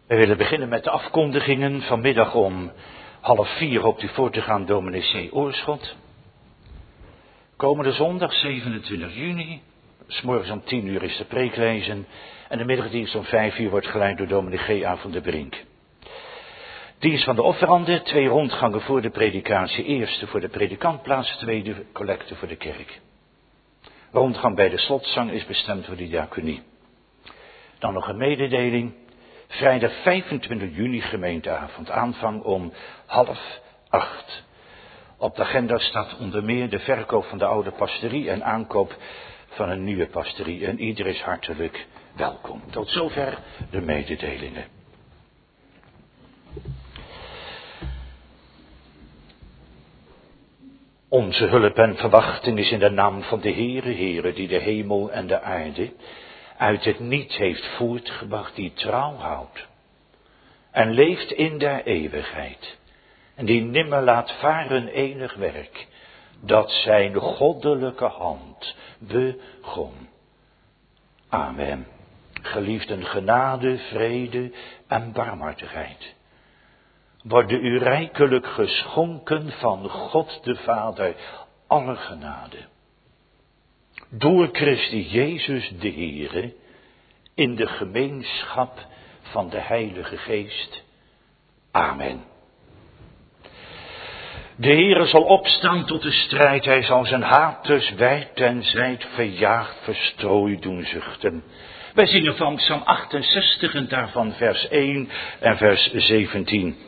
We willen beginnen met de afkondigingen. Vanmiddag om 3:30 hoopt u voor te gaan dominee C. Oorschot. Komende zondag 27 juni, 's morgens om 10 uur is de preek lezen en de middagdienst om 5 uur wordt geleid door dominee G. A. van der Brink. Dienst van de offeranden, 2 rondgangen voor de predikatie, eerste voor de predikantplaats, tweede collecte voor de kerk. Rondgang bij de slotzang is bestemd voor de diaconie. Dan nog een mededeling. Vrijdag 25 juni gemeenteavond, aanvang om 7:30. Op de agenda staat onder meer de verkoop van de oude pastorie en aankoop van een nieuwe pastorie. En ieder is hartelijk welkom. Tot zover de mededelingen. Onze hulp en verwachting is in de naam van de Heere die de hemel en de aarde uit het niet heeft voortgebracht, die trouw houdt en leeft in der eeuwigheid en die nimmer laat varen enig werk dat zijn goddelijke hand begon. Amen. Geliefden, genade, vrede en barmhartigheid worden u rijkelijk geschonken van God de Vader, alle genade. Door Christus Jezus de Heere, in de gemeenschap van de Heilige Geest. Amen. De Heere zal opstaan tot de strijd, hij zal zijn haters wijd en zijd verjaagd verstrooid doen zuchten. Wij zingen van Psalm 68 en daarvan vers 1 en vers 17.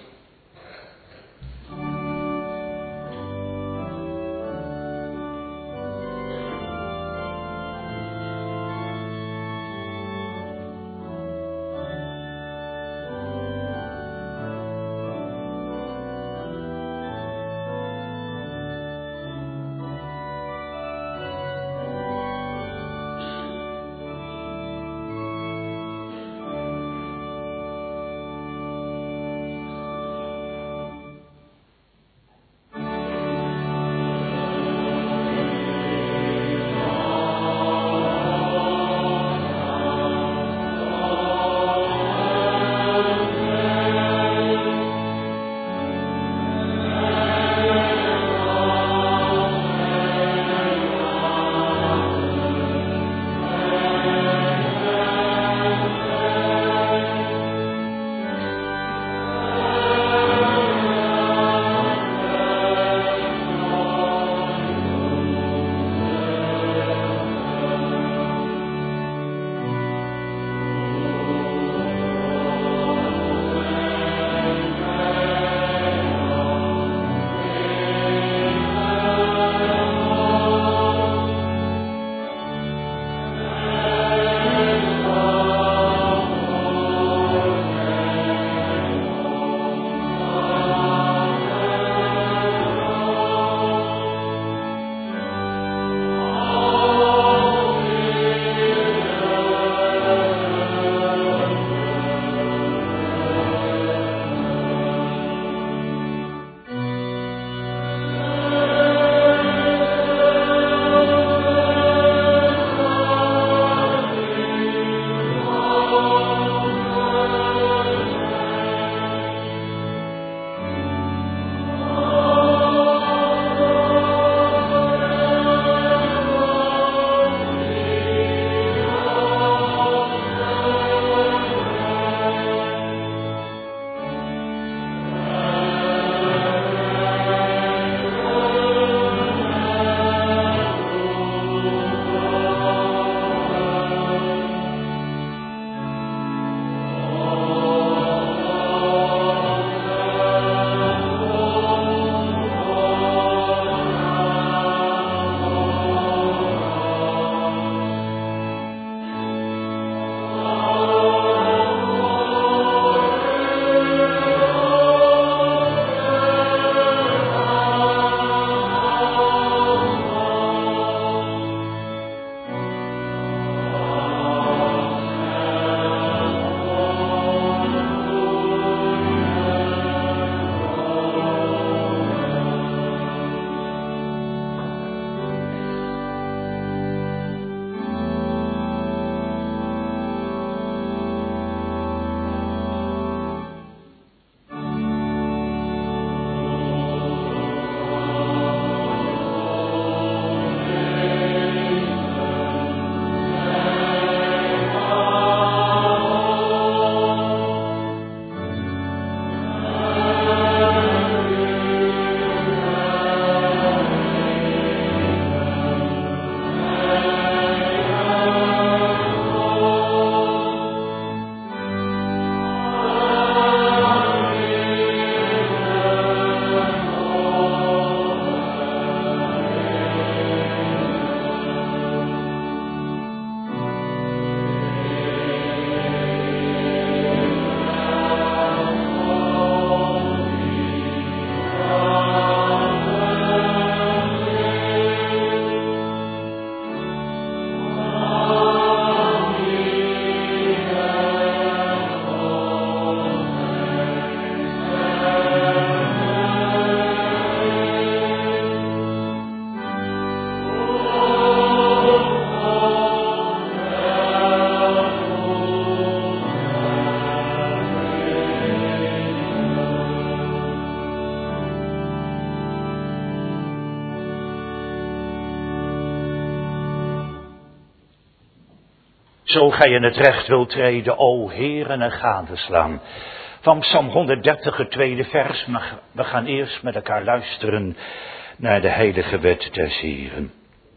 Zo gij in het recht wilt treden, o Heeren, en gadeslaan. Van Psalm 130, het tweede vers, maar we gaan eerst met elkaar luisteren naar de heilige wet des Heeren.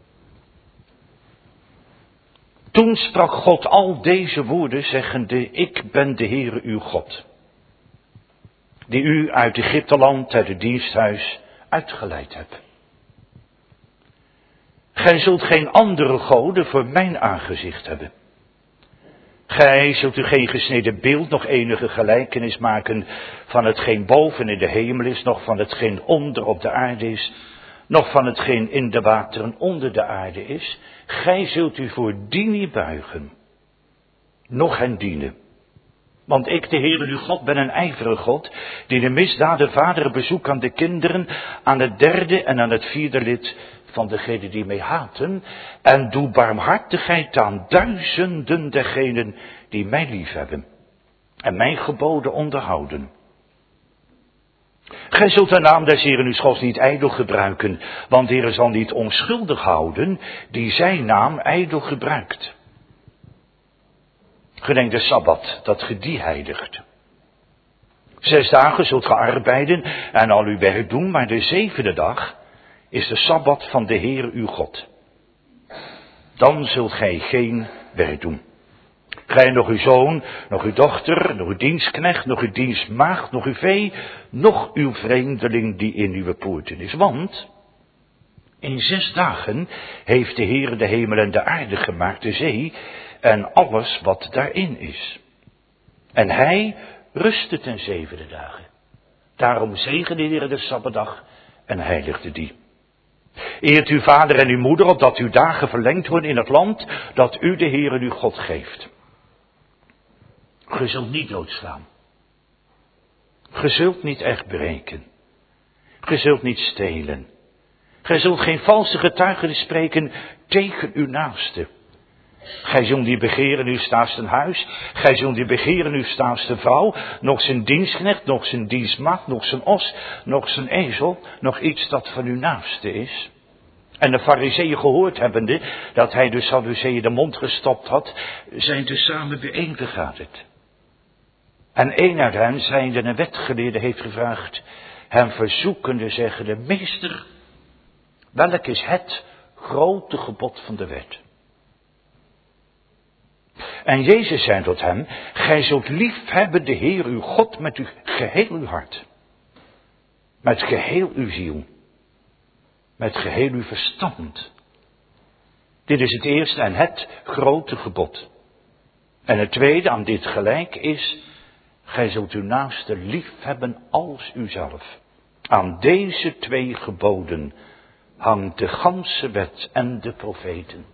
Toen sprak God al deze woorden, zeggende, ik ben de Heere uw God, die u uit Egypteland, uit het diensthuis, uitgeleid heb. Gij zult geen andere goden voor mijn aangezicht hebben. Gij zult u geen gesneden beeld, nog enige gelijkenis maken van hetgeen boven in de hemel is, nog van hetgeen onder op de aarde is, nog van hetgeen in de wateren onder de aarde is. Gij zult u voor die niet buigen, noch hen dienen. Want ik, de Heere uw God, ben een ijverige God, die de misdaden vaderen bezoekt aan de kinderen, aan het derde en aan het vierde lid van degenen die mij haten, en doe barmhartigheid aan duizenden dergenen die mij liefhebben en mijn geboden onderhouden. Gij zult de naam des Heeren uw Gods niet ijdel gebruiken, want de Heere zal niet onschuldig houden die zijn naam ijdel gebruikt. Gedenk de Sabbat, dat ge die heiligt. 6 dagen zult ge arbeiden en al uw werk doen, maar de 7e dag is de Sabbat van de Heere uw God. Dan zult gij geen werk doen. Gij nog uw zoon, nog uw dochter, nog uw dienstknecht, nog uw dienstmaagd, nog uw vee, nog uw vreemdeling die in uw poorten is. Want in 6 dagen heeft de Heere de hemel en de aarde gemaakt, de zee en alles wat daarin is. En hij rustte ten 7e dagen. Daarom zegende de Heere de Sabbatdag en heiligde die. Eert uw vader en uw moeder, opdat uw dagen verlengd worden in het land dat u de Heere uw God geeft. Ge zult niet doodslaan. Ge zult niet echt breken. Ge zult niet stelen. Gij zult geen valse getuigenis spreken tegen uw naaste. Gij zult niet begeren uw naaste huis, gij zult niet begeren uw naaste vrouw, nog zijn dienstknecht, nog zijn dienstmaagd, nog zijn os, nog zijn ezel, nog iets dat van uw naaste is. En de Farizeeën gehoord hebbende, dat hij de Sadduceeën de mond gestopt had, zijn dus samen bijeenvergaderd. En een uit hen, zijnde een wetgeleerde, heeft gevraagd, hem verzoekende, zeggende, meester, welk is het grote gebod van de wet? En Jezus zei tot hem, gij zult lief hebben de Heer uw God met uw geheel uw hart, met geheel uw ziel, met geheel uw verstand. Dit is het eerste en het grote gebod. En het tweede aan dit gelijk is, gij zult uw naaste lief hebben als uzelf. Aan deze 2 geboden hangt de ganse wet en de profeten.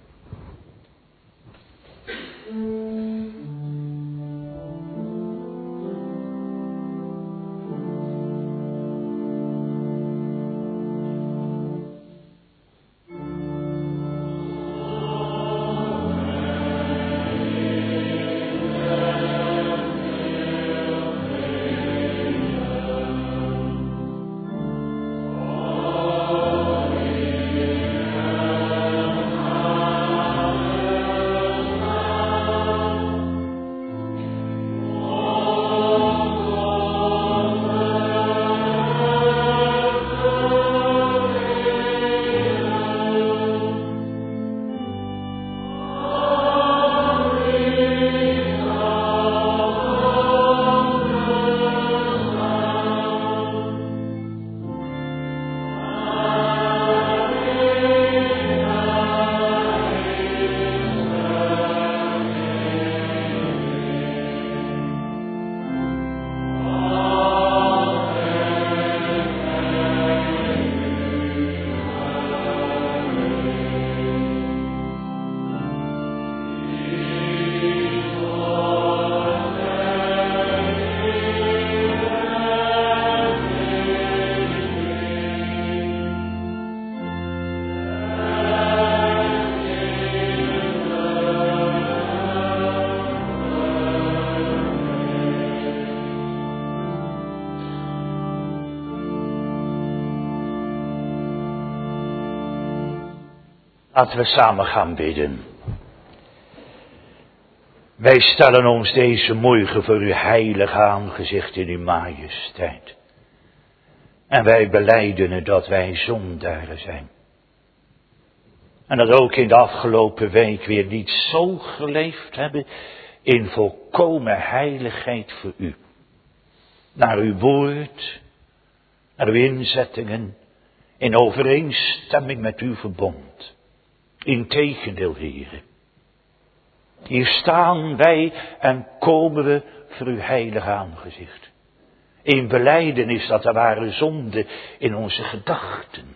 Laten we samen gaan bidden. Wij stellen ons deze morgen voor uw heilig aangezicht in uw majesteit. En wij belijden dat wij zondaren zijn. En dat ook in de afgelopen week weer niet zo geleefd hebben in volkomen heiligheid voor u. Naar uw woord, naar uw inzettingen, in overeenstemming met uw verbond. Integendeel, Heere. Hier staan wij en komen we voor uw heilig aangezicht. In belijdenis dat er waren zonde in onze gedachten.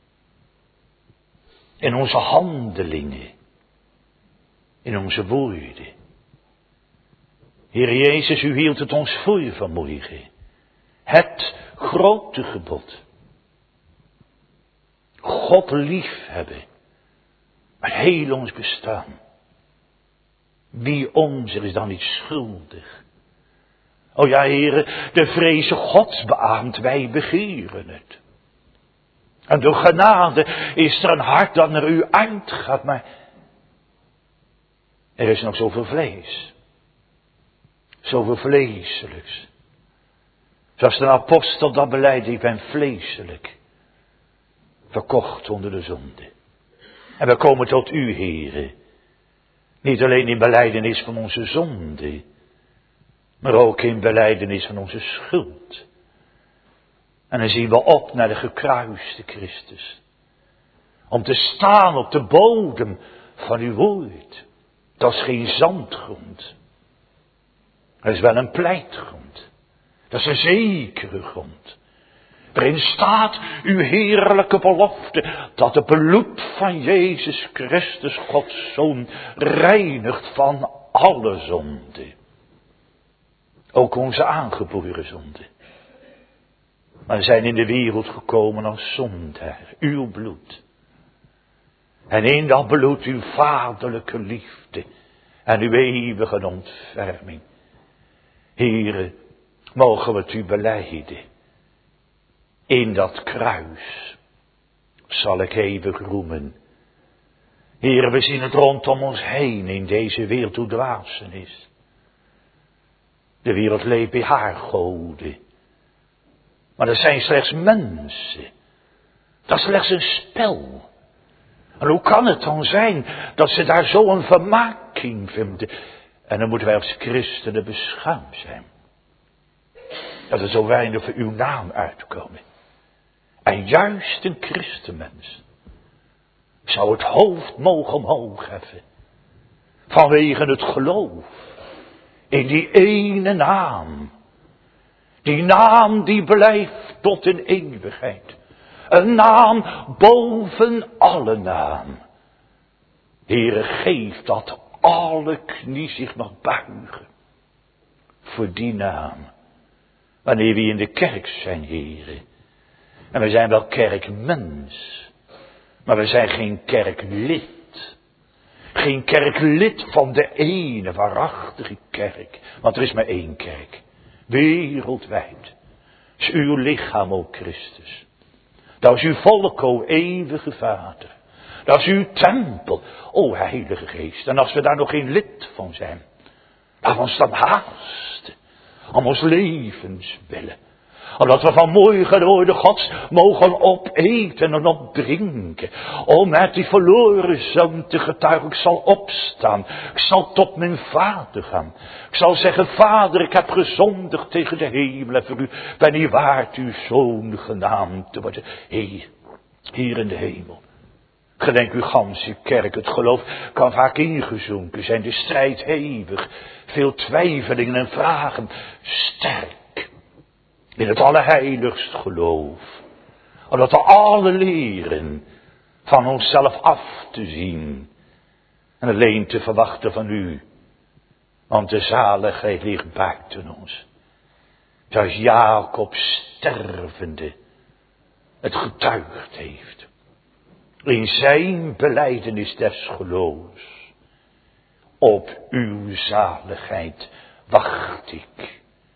In onze handelingen. In onze woorden. Heer Jezus, u hield het ons voor vanmorgen. Het grote gebod. God liefhebben. Maar heel ons bestaan. Wie onzer is dan niet schuldig? O ja, Heere, de vreze Gods beaamt, wij begeren het. En door genade is er een hart dat naar u uitgaat, maar er is nog zoveel vlees. Zoveel vleeselijks. Zoals de apostel dat beleidt, ik ben vleeselijk. Verkocht onder de zonde. En we komen tot u, Heere. Niet alleen in belijdenis van onze zonde, maar ook in belijdenis van onze schuld. En dan zien we op naar de gekruiste Christus. Om te staan op de bodem van uw woord. Dat is geen zandgrond. Dat is wel een pleitgrond. Dat is een zekere grond. Waarin staat uw heerlijke belofte dat het bloed van Jezus Christus, Gods Zoon, reinigt van alle zonde. Ook onze aangeboren zonde. Maar we zijn in de wereld gekomen als zondaar, uw bloed. En in dat bloed uw vaderlijke liefde en uw eeuwige ontferming. Heere, mogen we het u belijden. In dat kruis zal ik eeuwig roemen. Heere, we zien het rondom ons heen in deze wereld hoe dwazen is. De wereld leeft bij haar goden. Maar dat zijn slechts mensen. Dat is slechts een spel. En hoe kan het dan zijn dat ze daar zo een vermaking vinden? En dan moeten wij als christenen beschaamd zijn. Dat er zo weinig voor uw naam uitkomen. En juist een christenmens zou het hoofd mogen omhoog heffen. Vanwege het geloof in die ene naam. Die naam die blijft tot in eeuwigheid. Een naam boven alle naam. Heere, geef dat alle knie zich mag buigen. Voor die naam. Wanneer we in de kerk zijn, Heere. En we zijn wel kerkmens. Maar we zijn geen kerklid. Geen kerklid van de ene waarachtige kerk. Want er is maar één kerk. Wereldwijd. Is uw lichaam, o Christus. Dat is uw volk, o eeuwige Vader. Dat is uw tempel, o Heilige Geest. En als we daar nog geen lid van zijn. Laat ons dan haasten. Om ons levens willen. Omdat we vanmorgen door de Gods mogen opeten en opdrinken. Om met die verloren zoon te getuigen. Ik zal opstaan. Ik zal tot mijn vader gaan. Ik zal zeggen, Vader, ik heb gezondigd tegen de hemel. En voor u ben niet waard uw zoon genaamd te worden. Hier in de hemel. Gedenk uw ganse kerk. Het geloof kan vaak ingezonken zijn. De strijd hevig. Veel twijfelingen en vragen. Sterk. In het allerheiligst geloof. Omdat we alle leren van onszelf af te zien. En alleen te verwachten van u. Want de zaligheid ligt buiten ons. Zoals Jacob stervende het getuigd heeft. In zijn belijdenis des geloofs. Op uw zaligheid wacht ik.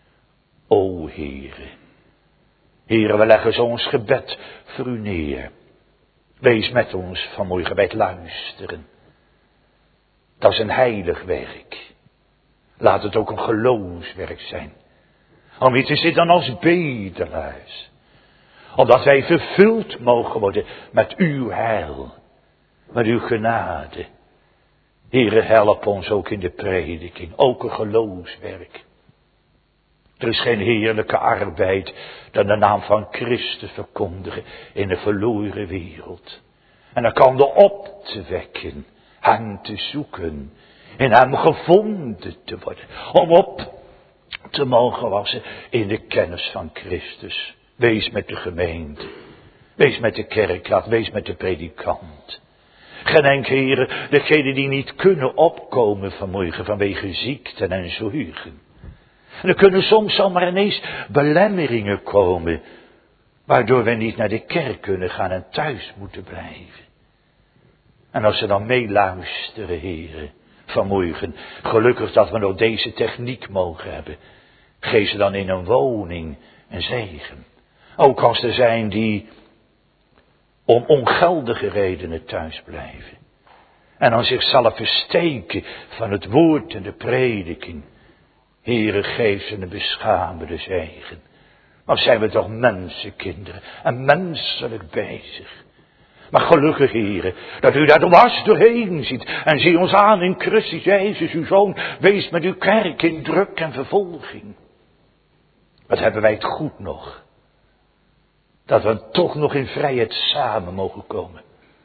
O Heere. Heere, we leggen zo ons gebed voor u neer. Wees met ons vanmorgen bij het luisteren. Dat is een heilig werk. Laat het ook een geloofswerk zijn. Om wie te zitten als bedelaars. Omdat wij vervuld mogen worden met uw heil. Met uw genade. Heere, help ons ook in de prediking. Ook een geloofswerk. Er is geen heerlijke arbeid dan de naam van Christus verkondigen in een verloren wereld. En dan kan de op te wekken, hem te zoeken, in hem gevonden te worden. Om op te mogen wassen in de kennis van Christus. Wees met de gemeente, wees met de kerkraad, wees met de predikant. Gedenk, Heere, degenen die niet kunnen opkomen vanmorgen vanwege ziekten en zorgen. En er kunnen soms zomaar ineens belemmeringen komen, waardoor we niet naar de kerk kunnen gaan en thuis moeten blijven. En als ze dan meeluisteren, Heere, vanmorgen, gelukkig dat we nog deze techniek mogen hebben, geef ze dan in een woning een zegen. Ook als er zijn die om ongeldige redenen thuis blijven. En dan zichzelf versteken van het woord en de prediking. Heere, geef ze een beschamende zegen. Maar zijn we toch mensenkinderen en menselijk bezig. Maar gelukkig, Heere, dat u daar dwars doorheen ziet. En zie ons aan in Christus Jezus, uw Zoon. Wees met uw kerk in druk en vervolging. Wat hebben wij het goed nog. Dat we toch nog in vrijheid samen mogen komen.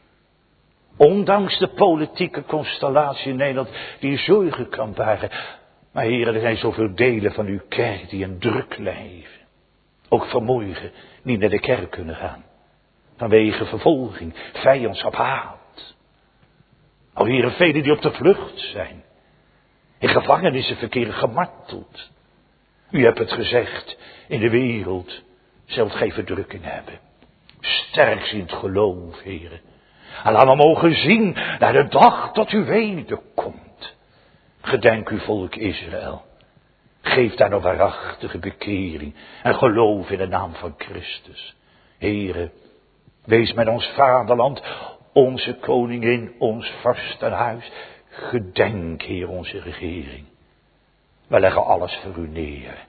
Ondanks de politieke constellatie in Nederland die zorgen kan baren. Maar heren, er zijn zoveel delen van uw kerk die in druk leven. Ook vanmorgen niet naar de kerk kunnen gaan. Vanwege vervolging, vijandschap, haat. O heren, velen die op de vlucht zijn. In gevangenissen verkeren gemarteld. U hebt het gezegd, in de wereld zult gij verdrukking hebben. Sterk in het geloof, heren. En laat we mogen zien naar de dag dat u wederkomt. Gedenk uw volk Israël. Geef daar nog waarachtige bekering en geloof in de naam van Christus. Heren, wees met ons vaderland, onze koningin, ons vorstenhuis. Gedenk, Heer, onze regering. We leggen alles voor u neer.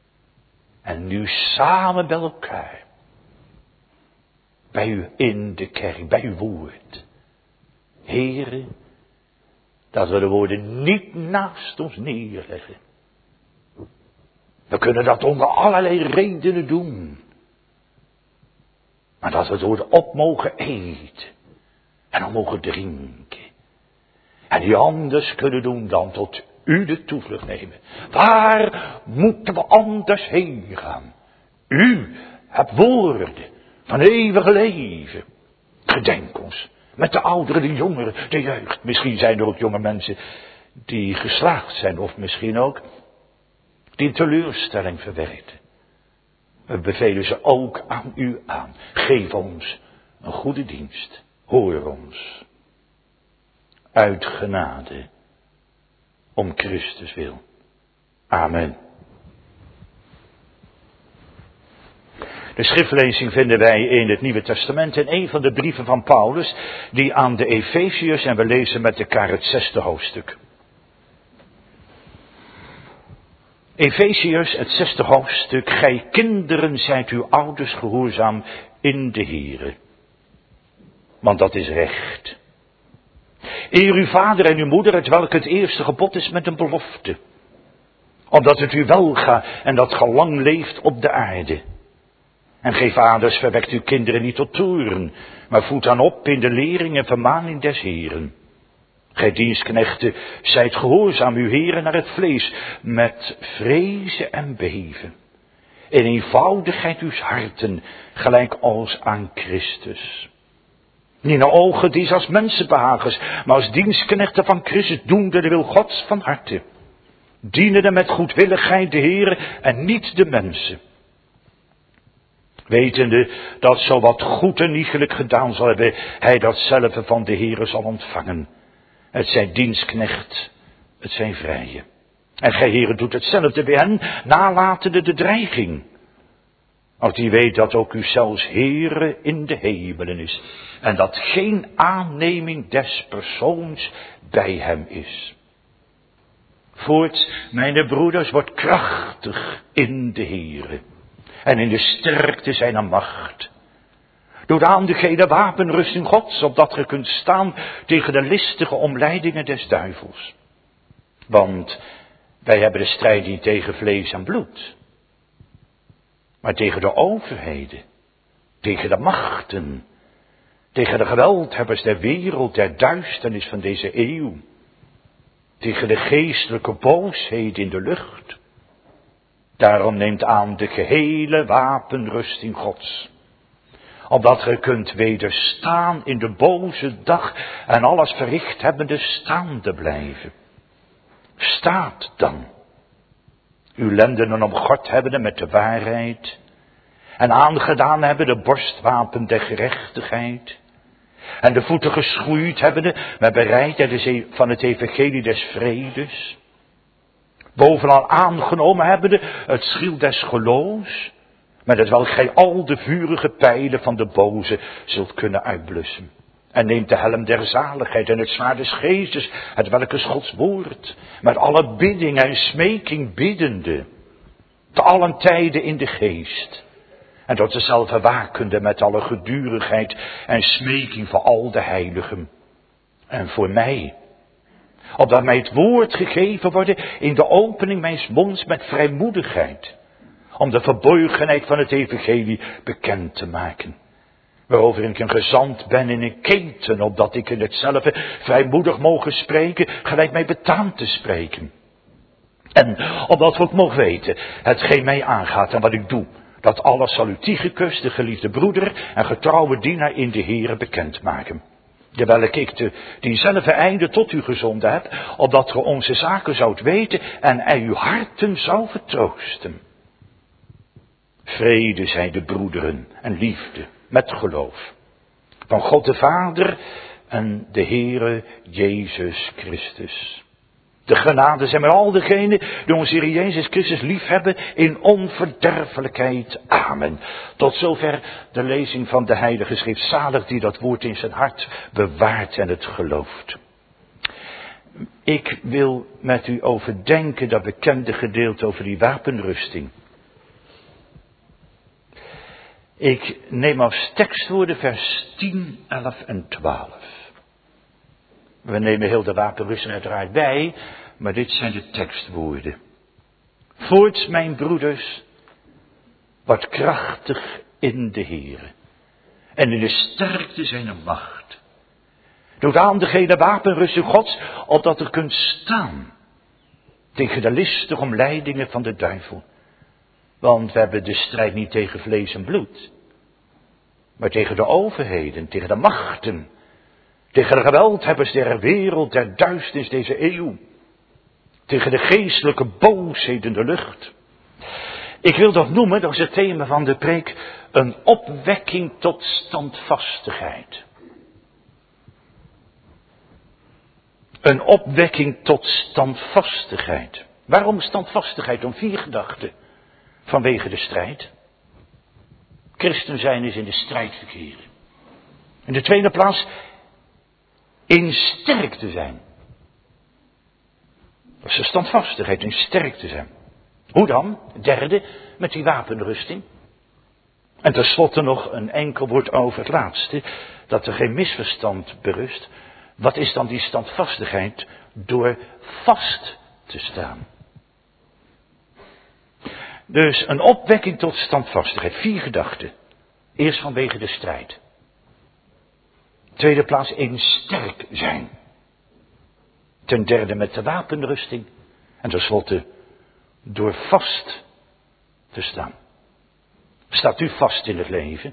En nu samen bij elkaar. Bij u in de kerk, bij uw woord. Heren, dat we de woorden niet naast ons neerleggen. We kunnen dat onder allerlei redenen doen. Maar dat we het woord op mogen eten. En dan mogen drinken. En die anders kunnen doen dan tot u de toevlucht nemen. Waar moeten we anders heen gaan? U hebt woorden van eeuwig leven. Gedenk ons. Met de ouderen, de jongeren, de jeugd. Misschien zijn er ook jonge mensen die geslaagd zijn. Of misschien ook die een teleurstelling verwerkten. We bevelen ze ook aan u aan. Geef ons een goede dienst. Hoor ons. Uit genade. Om Christus wil. Amen. De schriftlezing vinden wij in het Nieuwe Testament in een van de brieven van Paulus, die aan de Efeziërs, en we lezen met elkaar het 6e hoofdstuk. Efeziërs, het 6e hoofdstuk. Gij kinderen zijt uw ouders gehoorzaam in de Here. Want dat is recht. Eer uw vader en uw moeder, het welk het eerste gebod is met een belofte. Opdat het u welga en dat ge lang leeft op de aarde. En gij vaders, verwekt uw kinderen niet tot toorn, maar voed aan op in de lering en vermaning des Heeren. Gij dienstknechten, zijt gehoorzaam uw heren naar het vlees, met vrezen en beven. In eenvoudigheid uws harten, gelijk als aan Christus. Niet naar ogen die als mensenbehagers, maar als dienstknechten van Christus, doende de wil Gods van harte. Dienende met goedwilligheid de Heere en niet de mensen. Wetende dat zo wat goed en iegelijk gedaan zal hebben, hij datzelfde van de Heere zal ontvangen. Het zijn dienstknecht, het zijn vrije. En gij, Heere, doet hetzelfde bij hen, nalatende de dreiging. Als die weet dat ook u zelfs Heere in de hemelen is. En dat geen aanneming des persoons bij hem is. Voorts, mijn broeders, wordt krachtig in de Heere en in de sterkte zijner macht. Doe aan de gele wapenrusting Gods, opdat ge kunt staan tegen de listige omleidingen des duivels. Want wij hebben de strijd niet tegen vlees en bloed, maar tegen de overheden, tegen de machten, tegen de geweldhebbers der wereld, der duisternis van deze eeuw, tegen de geestelijke boosheid in de lucht. Daarom neemt aan de gehele wapenrusting Gods, opdat ge kunt wederstaan in de boze dag en alles verricht hebbende staande blijven. Staat dan, uw lendenen omgord hebbende met de waarheid en aangedaan hebben de borstwapen der gerechtigheid en de voeten geschoeid hebbende met bereidheid van het evangelie des vredes, bovenal aangenomen hebbende het schild des geloofs, met het welk gij al de vurige pijlen van de boze zult kunnen uitblussen. En neemt de helm der zaligheid en het zwaard des geestes, het welk is Gods woord, met alle bidding en smeking biddende, te allen tijden in de geest, en tot dezelfde wakende met alle gedurigheid en smeking voor al de heiligen. En voor mij, opdat mij het woord gegeven worden in de opening mijns monds met vrijmoedigheid, om de verborgenheid van het evangelie bekend te maken, waarover ik een gezant ben in een keten, opdat ik in hetzelfde vrijmoedig mogen spreken, gelijk mij betaamt te spreken. En opdat we ook mogen weten, hetgeen mij aangaat en wat ik doe, dat alles zal u Tychicus, de geliefde broeder en getrouwe dienaar in de Here bekendmaken. Terwijl ik diezelfde einde tot u gezonden heb, opdat ge onze zaken zoudt weten en uw harten zou vertroosten. Vrede zij de broederen en liefde met geloof van God de Vader en de Heere Jezus Christus. De genade zijn met al degenen die onze Heer Jezus Christus lief hebben in onverderfelijkheid. Amen. Tot zover de lezing van de Heilige Schrift. Zalig die dat woord in zijn hart bewaart en het gelooft. Ik wil met u overdenken dat bekende gedeelte over die wapenrusting. Ik neem als tekstwoorden vers 10, 11 en 12. We nemen heel de wapenrusting uiteraard bij, maar dit zijn de tekstwoorden. Voorts, mijn broeders, wordt krachtig in de Heere en in de sterkte zijner macht. Doet aan de gele wapenrusting Gods, opdat er kunt staan tegen de listige omleidingen van de duivel. Want we hebben de strijd niet tegen vlees en bloed, maar tegen de overheden, tegen de machten, tegen de geweldhebbers der wereld, der duisternis deze eeuw, tegen de geestelijke boosheid in de lucht. Ik wil dat noemen, dat is het thema van de preek, een opwekking tot standvastigheid. Een opwekking tot standvastigheid. Waarom standvastigheid? Om 4 gedachten. Vanwege de strijd. Christen zijn is in de strijd verkeren. In de tweede plaats, in sterk te zijn. Dat is de standvastigheid, in sterk te zijn. Hoe dan? Derde, met die wapenrusting. En tenslotte nog een enkel woord over het laatste, dat er geen misverstand berust. Wat is dan die standvastigheid? Door vast te staan. Dus een opwekking tot standvastigheid. 4 gedachten. Eerst vanwege de strijd. Tweede plaats in sterk zijn. Ten derde met de wapenrusting. En tenslotte door vast te staan. Staat u vast in het leven?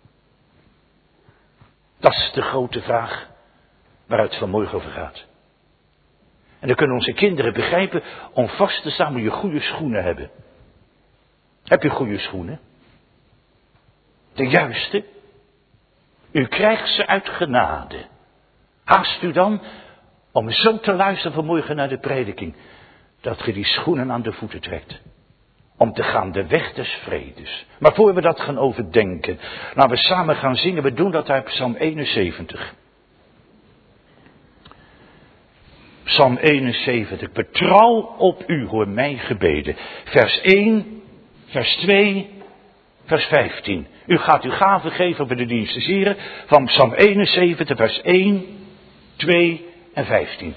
Dat is de grote vraag waar het vanmorgen over gaat. En dan kunnen onze kinderen begrijpen, om vast te staan moet je goede schoenen hebben. Heb je goede schoenen? De juiste? U krijgt ze uit genade. Haast u dan om zo te luisteren vanmorgen naar de prediking, dat ge die schoenen aan de voeten trekt. Om te gaan de weg des vredes. Maar voor we dat gaan overdenken, laten we samen gaan zingen. We doen dat uit Psalm 71. Psalm 71. Betrouw op u, hoor mijn gebeden. Vers 1, vers 2, vers 15. U gaat uw gaven geven bij de dienstenseren van Psalm 71, vers 1, 2 en 15.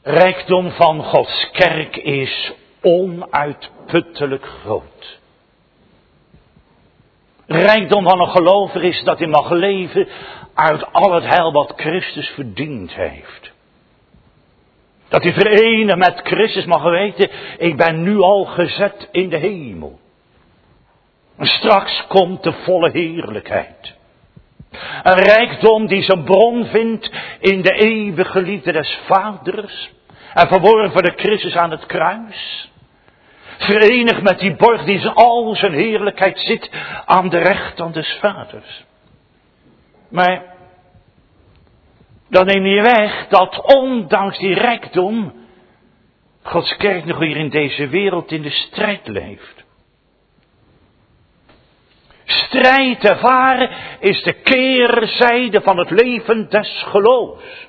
Rijkdom van Gods kerk is onuitputtelijk groot. Rijkdom van een gelover is dat hij mag leven uit al het heil wat Christus verdiend heeft. Dat hij verenigd met Christus mag weten, ik ben nu al gezet in de hemel. En straks komt de volle heerlijkheid. Een rijkdom die zijn bron vindt in de eeuwige liefde des Vaders. En verworven de Christus aan het kruis. Verenigd met die borg die in al zijn heerlijkheid zit aan de rechterhand des Vaders. Maar dan neem je weg dat ondanks die rijkdom Gods kerk nog hier in deze wereld in de strijd leeft. Strijd ervaren is de keerzijde van het leven des geloofs.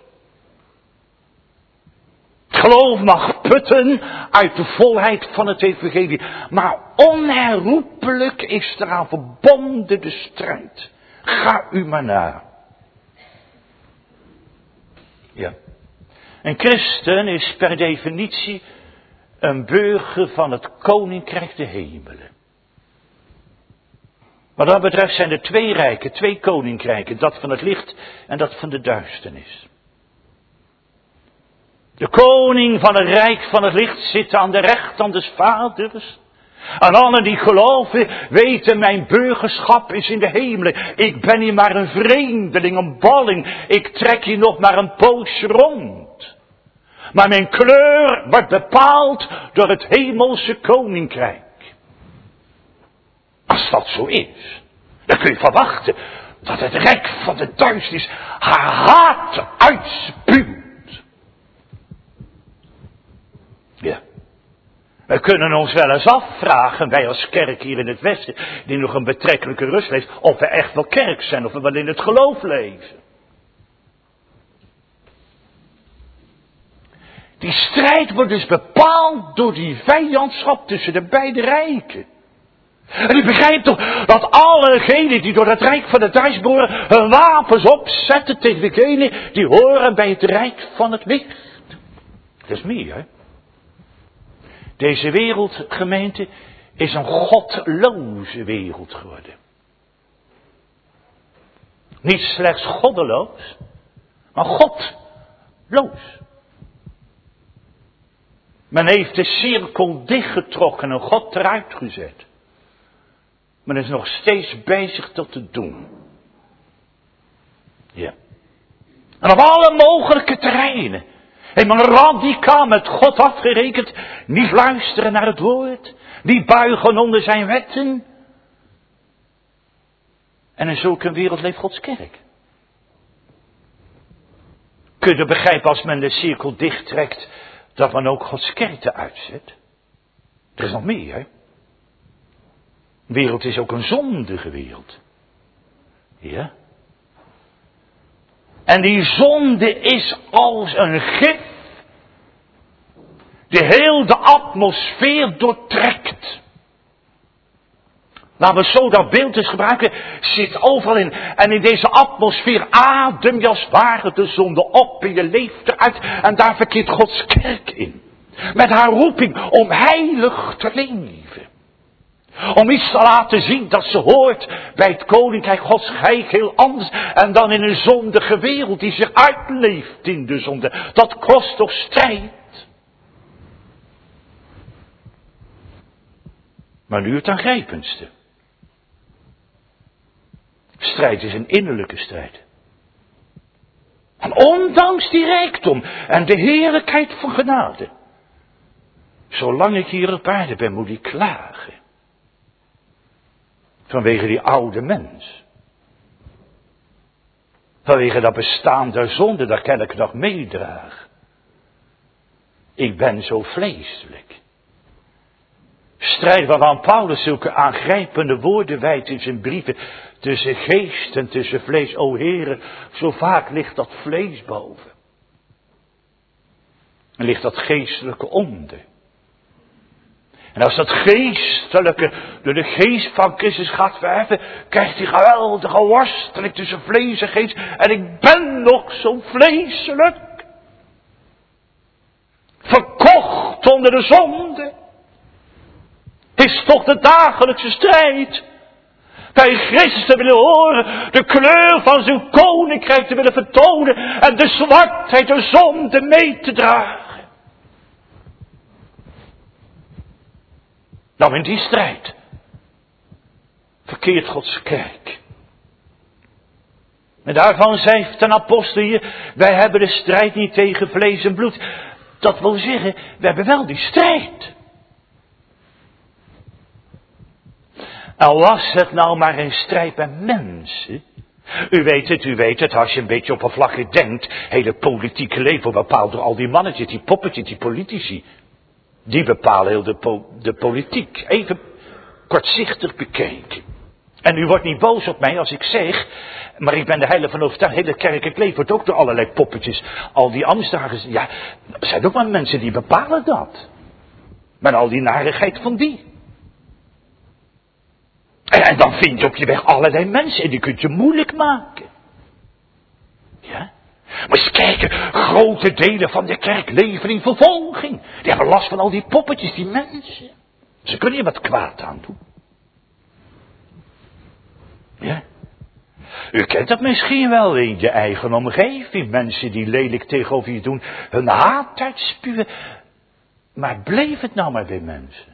Het geloof mag putten uit de volheid van het evangelie. Maar onherroepelijk is eraan verbonden de strijd. Ga u maar na. Ja. Een christen is per definitie een burger van het koninkrijk der hemelen. Wat dat betreft zijn er twee rijken, twee koninkrijken. Dat van het licht en dat van de duisternis. De koning van het rijk van het licht zit aan de rechterhand des Vaders. En allen die geloven weten, mijn burgerschap is in de hemelen. Ik ben hier maar een vreemdeling, een balling. Ik trek hier nog maar een poosje rond. Maar mijn kleur wordt bepaald door het hemelse koninkrijk. Als dat zo is, dan kun je verwachten dat het rijk van de duisternis haar haat uitspuwt. Ja. We kunnen ons wel eens afvragen, wij als kerk hier in het Westen, die nog een betrekkelijke rust leeft, of we echt wel kerk zijn, of we wel in het geloof leven. Die strijd wordt dus bepaald door die vijandschap tussen de beide rijken. En u begrijpt toch dat allegenen die door het rijk van de duisternis behoren, hun wapens opzetten tegen degenen die horen bij het rijk van het licht. Dat is meer, hè. Deze wereld, gemeente, is een godloze wereld geworden. Niet slechts goddeloos, maar godloos. Men heeft de cirkel dichtgetrokken en God eruit gezet. Men is nog steeds bezig dat te doen. Ja. En op alle mogelijke terreinen. En men radicaal met God afgerekend. Niet luisteren naar het woord. Niet buigen onder zijn wetten. En in zulke wereld leeft Gods kerk. Kun je begrijpen als men de cirkel dichttrekt, dat men ook Gods kerk eruit zet? Er is nog meer, hè. De wereld is ook een zondige wereld. Ja. En die zonde is als een gif die heel de atmosfeer doortrekt. Laten we zo dat beeld eens gebruiken, zit overal in. En in deze atmosfeer adem je als het ware de zonde op en je leeft eruit. En daar verkeert Gods kerk in. Met haar roeping om heilig te leven. Om iets te laten zien dat ze hoort bij het koninkrijk Gods heel anders. En dan in een zondige wereld die zich uitleeft in de zonde. Dat kost toch strijd. Maar nu het aangrijpendste. Strijd is een innerlijke strijd. En ondanks die rijkdom en de heerlijkheid van genade. Zolang ik hier op aarde ben, moet ik klagen. Vanwege die oude mens. Vanwege dat bestaan der zonde dat ik elke dag meedraag. Ik ben zo vleeselijk. Strijd waarvan Paulus zulke aangrijpende woorden wijdt in zijn brieven. Tussen geest en tussen vlees. O Heere, zo vaak ligt dat vlees boven. En ligt dat geestelijke onder. En als dat geestelijke door de geest van Christus gaat verheffen, krijgt hij geweldige worsteling tussen vlees en geest. En ik ben nog zo vleeselijk. vocht onder de zonde. Is toch de dagelijkse strijd. Bij Christus te willen horen, de kleur van zijn koninkrijk te willen vertonen en de zwartheid, de zonde mee te dragen. Nou, in die strijd verkeert Gods kerk. En daarvan zegt een apostel hier, wij hebben de strijd niet tegen vlees en bloed. Dat wil zeggen, we hebben wel die strijd. Al was het nou maar een strijd met mensen. U weet het, als je een beetje oppervlakkig denkt. Hele politieke leven bepaald door al die mannetjes, die poppetjes, die politici. Die bepalen heel de politiek. Even kortzichtig bekeken. En u wordt niet boos op mij als ik zeg, maar ik ben er heilig van overtuigd, hele kerkelijk leven wordt ook door allerlei poppetjes. Al die ambtsdragers, ja, er zijn ook maar mensen die bepalen dat. Met al die narigheid van die. En dan vind je op je weg allerlei mensen en die kunt je moeilijk maken. Ja? Maar eens kijken, grote delen van de kerk leven in vervolging. Die hebben last van al die poppetjes, die mensen. Ze kunnen je wat kwaad aan doen. Ja? U kent dat misschien wel in je eigen omgeving. Mensen die lelijk tegenover je doen, hun haat uitspuwen. Maar bleef het nou maar bij mensen.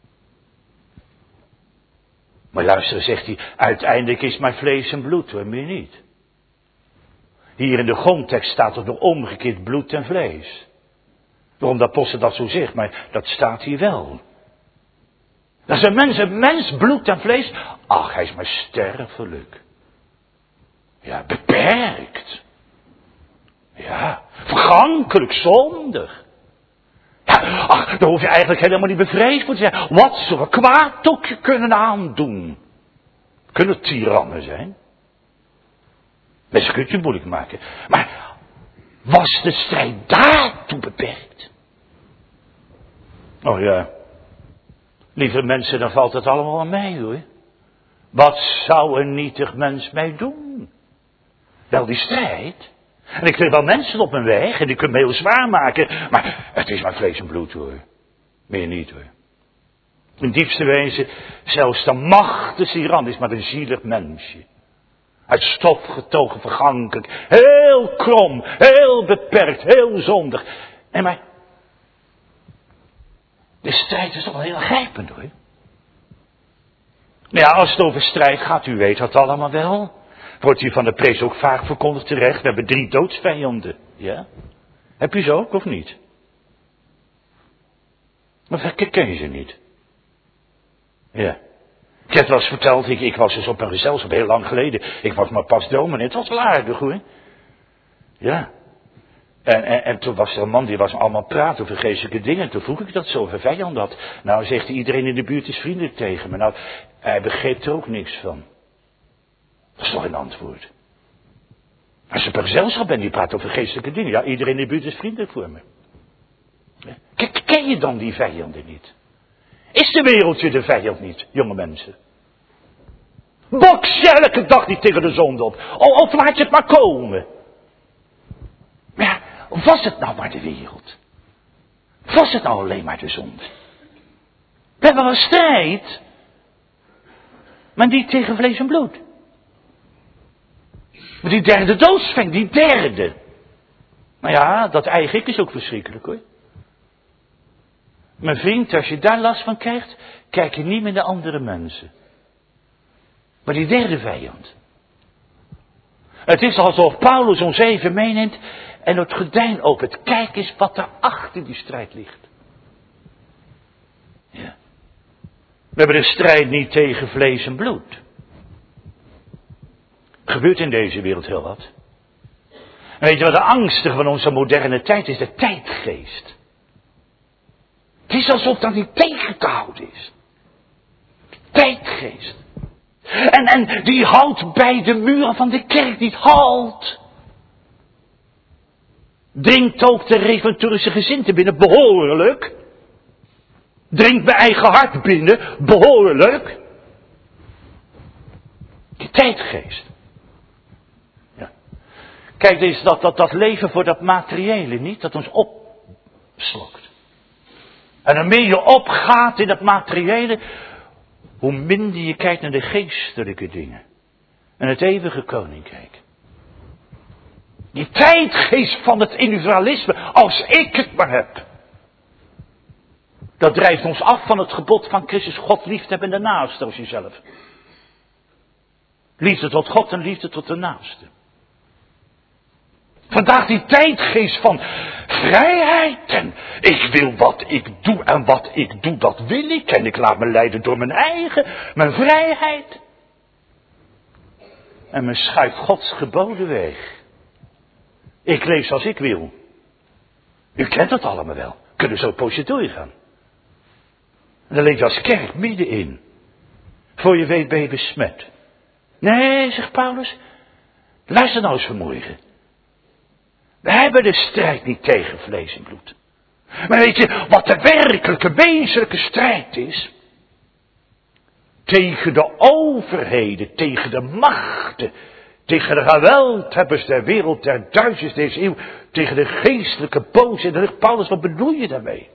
Maar luister, zegt hij, uiteindelijk is maar vlees en bloed, hoor, meer niet. Hier in de grondtekst staat er nog omgekeerd bloed en vlees. Waarom de apostel dat zo zegt, maar dat staat hier wel. Dat is een mens, bloed en vlees. Ach, hij is maar sterfelijk. Ja, beperkt. Ja, vergankelijk, zondig. Ja, ach, daar hoef je eigenlijk helemaal niet bevreesd voor te zijn. Wat zullen kwaad ook je kunnen aandoen? Kunnen tirannen zijn. Mensen kunt je moeilijk maken. Maar was de strijd daartoe beperkt? Oh ja. Lieve mensen, dan valt het allemaal aan mij, hoor. Wat zou een nietig mens mij doen? Wel die strijd. En ik kreeg wel mensen op mijn weg en die kunnen me heel zwaar maken. Maar het is maar vlees en bloed, hoor. Meer niet, hoor. In diepste wezen, zelfs de machtigste tiran is maar een zielig mensje. Uit stof getogen, vergankelijk. Heel krom, heel beperkt, heel zondig. En maar de strijd is toch wel heel grijpend, hoor. Ja, als het over strijd gaat, u weet dat allemaal wel. Wordt hier van de prees ook vaak verkondigd terecht. We hebben 3 doodsvijanden. Ja? Heb je ze ook of niet? Maar ken je ze niet? Ja. Ik heb wel eens verteld, ik was dus op een gezelschap heel lang geleden. Ik was maar pas dominee. Het was wel aardig, hoor. Ja. En toen was er een man die was allemaal praten over geestelijke dingen. Toen vroeg ik dat zo over vijand had. Nou, zegt hij, iedereen in de buurt is vriendelijk tegen me. Nou, hij begreep er ook niks van. Dat is toch een antwoord. Als je op een gezelschap bent die praat over geestelijke dingen. Ja, iedereen in de buurt is vriendelijk voor me. Ken je dan die vijanden niet? Is de wereld je de vijand niet, jonge mensen? Boks je elke dag niet tegen de zonde op. Of laat je het maar komen. Maar ja, was het nou maar de wereld? Was het nou alleen maar de zonde? We hebben wel een strijd. Maar niet tegen vlees en bloed. Maar die derde doodsveng, die derde. Nou ja, dat eigen ik is ook verschrikkelijk, hoor. Mijn vriend, als je daar last van krijgt, kijk je niet meer naar andere mensen. Maar die derde vijand. Het is alsof Paulus ons even meeneemt en het gordijn opent. Kijk eens wat er achter die strijd ligt. Ja. We hebben de strijd niet tegen vlees en bloed. Er gebeurt in deze wereld heel wat. En weet je wat de angstige van onze moderne tijd is? De tijdgeest. Het is alsof dat niet tegen te houden is. Tijdgeest. En die houdt bij de muren van de kerk niet halt. Dringt ook de reformatorische gezinten binnen, behoorlijk. Dringt mijn eigen hart binnen, behoorlijk. Die tijdgeest. Ja. Kijk, dit is dat leven voor dat materiële niet, dat ons opslokt. En hoe meer je opgaat in het materiële, hoe minder je kijkt naar de geestelijke dingen. En het eeuwige koninkrijk. Die tijdgeest van het individualisme, als ik het maar heb. Dat drijft ons af van het gebod van Christus, God lief hebben de naaste als jezelf. Liefde tot God en liefde tot de naaste. Vandaag die tijdgeest van vrijheid en ik wil wat ik doe en wat ik doe dat wil ik. En ik laat me leiden door mijn vrijheid. En men schuift Gods geboden weg. Ik leef zoals ik wil. U kent het allemaal wel. Kunnen zo een poosje doorgaan. En dan leef je als kerk middenin. Voor je weet ben je besmet. Nee, zegt Paulus. Luister nou eens vanmorgen. We hebben de strijd niet tegen vlees en bloed. Maar weet je wat de werkelijke, wezenlijke strijd is? Tegen de overheden, tegen de machten, tegen de geweldhebbers der wereld, der duizends deze eeuw, tegen de geestelijke boosheid. Paulus, wat bedoel je daarmee?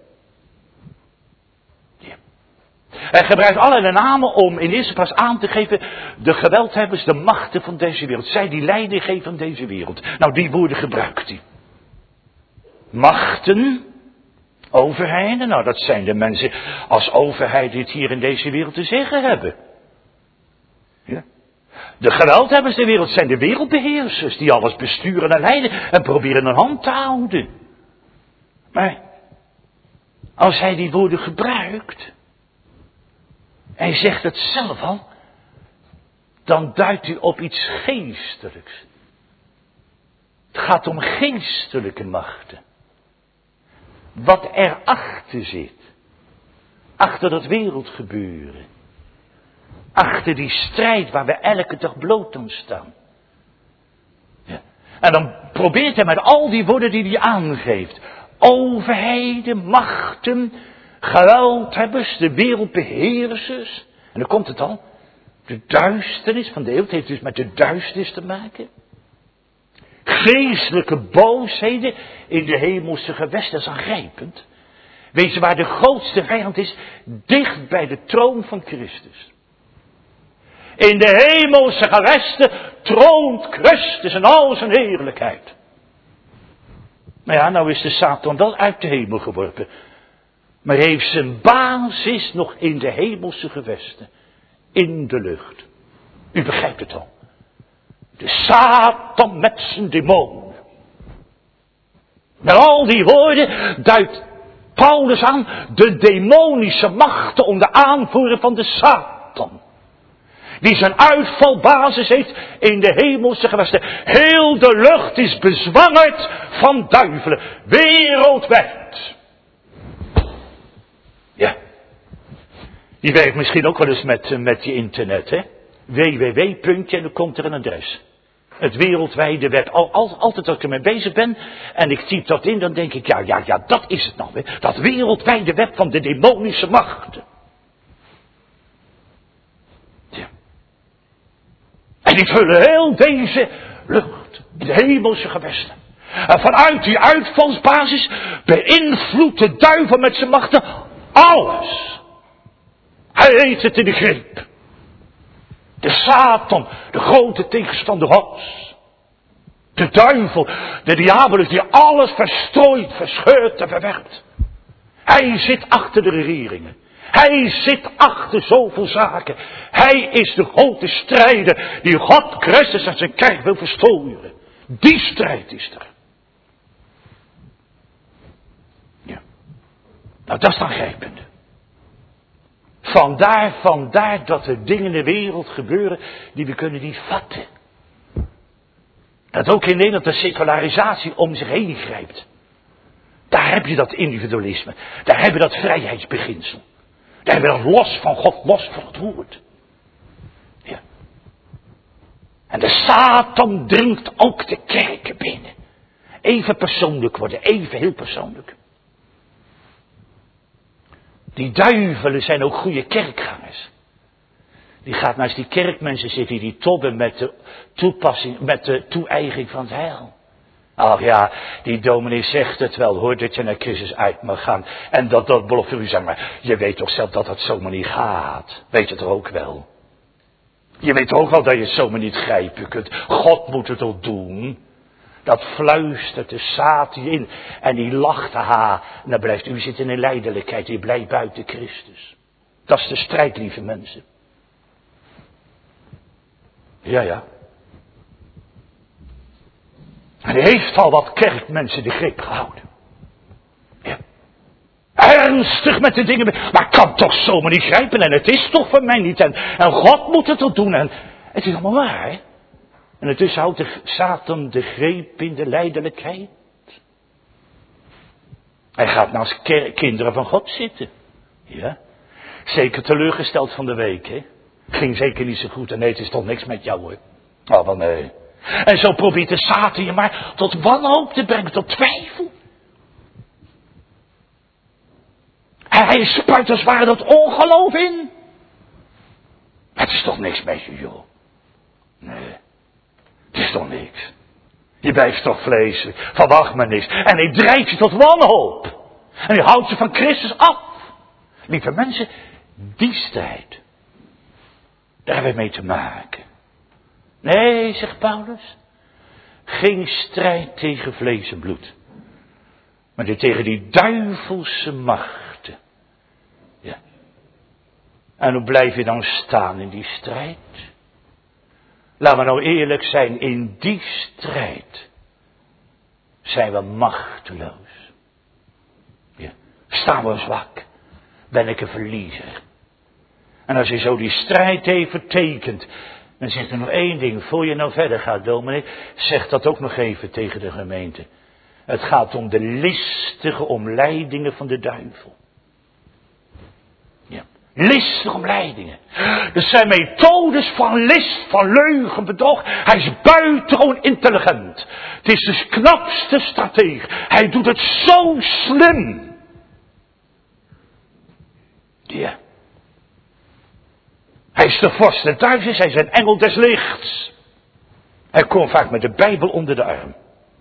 Ja. Hij gebruikt allerlei namen om in eerste plaats aan te geven de geweldhebbers, de machten van deze wereld. Zij die leiding geven aan deze wereld. Nou, die woorden gebruikt hij. Machten, overheden, nou dat zijn de mensen als overheid die het hier in deze wereld te zeggen hebben. Ja. De geweldhebbers der wereld zijn de wereldbeheersers die alles besturen en leiden en proberen een hand te houden. Maar als hij die woorden gebruikt, hij zegt het zelf al, dan duidt hij op iets geestelijks. Het gaat om geestelijke machten. Wat erachter zit. Achter dat wereldgebeuren. Achter die strijd waar we elke dag bloot aan staan. Ja. En dan probeert hij met al die woorden die hij aangeeft. Overheden, machten, geweldhebbers, de wereldbeheersers. En dan komt het al. De duisternis van de eeuw, het heeft dus met de duisternis te maken. Geestelijke boosheden in de hemelse gewesten, dat is aangrijpend. Weet je waar de grootste vijand is? Dicht bij de troon van Christus. In de hemelse gewesten troont Christus in al zijn heerlijkheid. Maar ja, nou is de Satan wel uit de hemel geworpen. Maar heeft zijn basis nog in de hemelse gewesten. In de lucht. U begrijpt het al. De Satan met zijn demonen. Met al die woorden duidt Paulus aan de demonische machten onder aanvoering van de Satan. Die zijn uitvalbasis heeft in de hemelse gewesten. Heel de lucht is bezwangerd van duivelen. Wereldwijd. Ja. Die werkt misschien ook wel eens met je internet, hè. www. En dan komt er een adres. Het wereldwijde web. Altijd als ik ermee bezig ben en ik typ dat in, dan denk ik, ja, dat is het nou. Hè. Dat wereldwijde web van de demonische machten. Ja. En die vullen heel deze lucht, de hemelse gewesten. En vanuit die uitvalsbasis beïnvloedt de duivel met zijn machten alles. Hij heeft het in de greep. De Satan, de grote tegenstander Gods. De duivel, de diabolus die alles verstrooit, verscheurt en verwerpt. Hij zit achter de regeringen. Hij zit achter zoveel zaken. Hij is de grote strijder die God Christus en zijn kerk wil verstrooien. Die strijd is er. Ja. Nou, dat is dan grijpend. Vandaar dat er dingen in de wereld gebeuren die we kunnen niet vatten. Dat ook in Nederland de secularisatie om zich heen grijpt. Daar heb je dat individualisme. Daar heb je dat vrijheidsbeginsel. Daar heb je dat los van God, los van het woord. Ja. En de Satan dringt ook de kerken binnen. Even persoonlijk worden, even heel persoonlijk. Die duivelen zijn ook goede kerkgangers. Die gaat naast die kerkmensen zitten die tobben met de toepassing, met de toe-eigening van het heil. Ach ja, die dominee zegt het wel hoor, dat je naar Christus uit mag gaan. En dat belofte u, zeg maar. Je weet toch zelf dat het zomaar niet gaat. Weet je toch ook wel. Je weet ook wel dat je het zomaar niet grijpen kunt. God moet het toch doen. Dat fluistert de Satan in. En die lacht, haha. En dan blijft u zitten in een lijdelijkheid. Je blijft buiten Christus. Dat is de strijd, lieve mensen. Ja. En hij heeft al wat kerkmensen de greep gehouden. Ja. Ernstig met de dingen. Maar kan toch zomaar niet grijpen. En het is toch voor mij niet. En God moet het toch doen. En het is allemaal waar. Hè? En intussen houdt de Satan de greep in de lijdelijkheid. Hij gaat naast kinderen van God zitten. Ja. Zeker teleurgesteld van de week. Hè? Ging zeker niet zo goed. En nee, het is toch niks met jou hoor. Oh, wel nee. En zo probeert de Satan je maar tot wanhoop te brengen, tot twijfel. En hij spuit als het ware dat ongeloof in. Het is toch niks met je, joh. Nee, het is toch niks. Je blijft toch vleeselijk, verwacht maar niks. En hij drijft je tot wanhoop. En hij houdt je van Christus af. Lieve mensen, die strijd, daar hebben we mee te maken. Nee, zegt Paulus, geen strijd tegen vlees en bloed, maar tegen die duivelse machten. Ja. En hoe blijf je dan staan in die strijd? Laten we nou eerlijk zijn, in die strijd zijn we machteloos. Ja. Staan we zwak, ben ik een verliezer. En als je zo die strijd even tekent, dan zegt er nog één ding, voor je nou verder gaat, dominee, zeg dat ook nog even tegen de gemeente. Het gaat om de listige omleidingen van de duivel. Ja, listige omleidingen. Dat zijn methodes van list, van leugen, bedrog. Hij is buitengewoon intelligent. Het is de knapste stratege. Hij doet het zo slim. Ja. Hij is de vorst des duivels, hij is een engel des lichts. Hij komt vaak met de Bijbel onder de arm.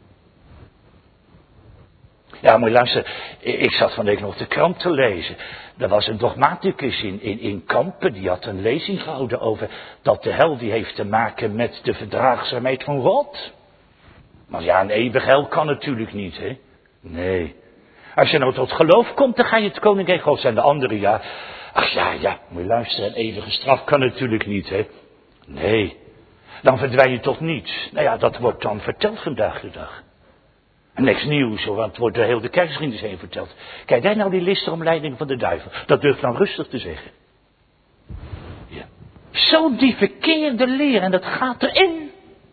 Ja, moet je luisteren, ik zat van de week nog de krant te lezen. Er was een dogmaticus in Kampen, die had een lezing gehouden over dat de hel die heeft te maken met de verdraagzaamheid van God. Maar ja, een eeuwig hel kan natuurlijk niet, hè. Nee. Als je nou tot geloof komt, dan ga je het koninkrijk Gods en de andere ja. Ach ja, moet je luisteren, een eeuwige straf kan natuurlijk niet, hè. Nee. Dan verdwijn je tot niets. Nou ja, dat wordt dan verteld vandaag de dag. En niks nieuws hoor, want het wordt door heel de kerkgeschiedenis heen verteld. Kijk, daar nou die listige omleiding van de duivel. Dat durft nou rustig te zeggen. Ja. Zo die verkeerde leer en dat gaat erin.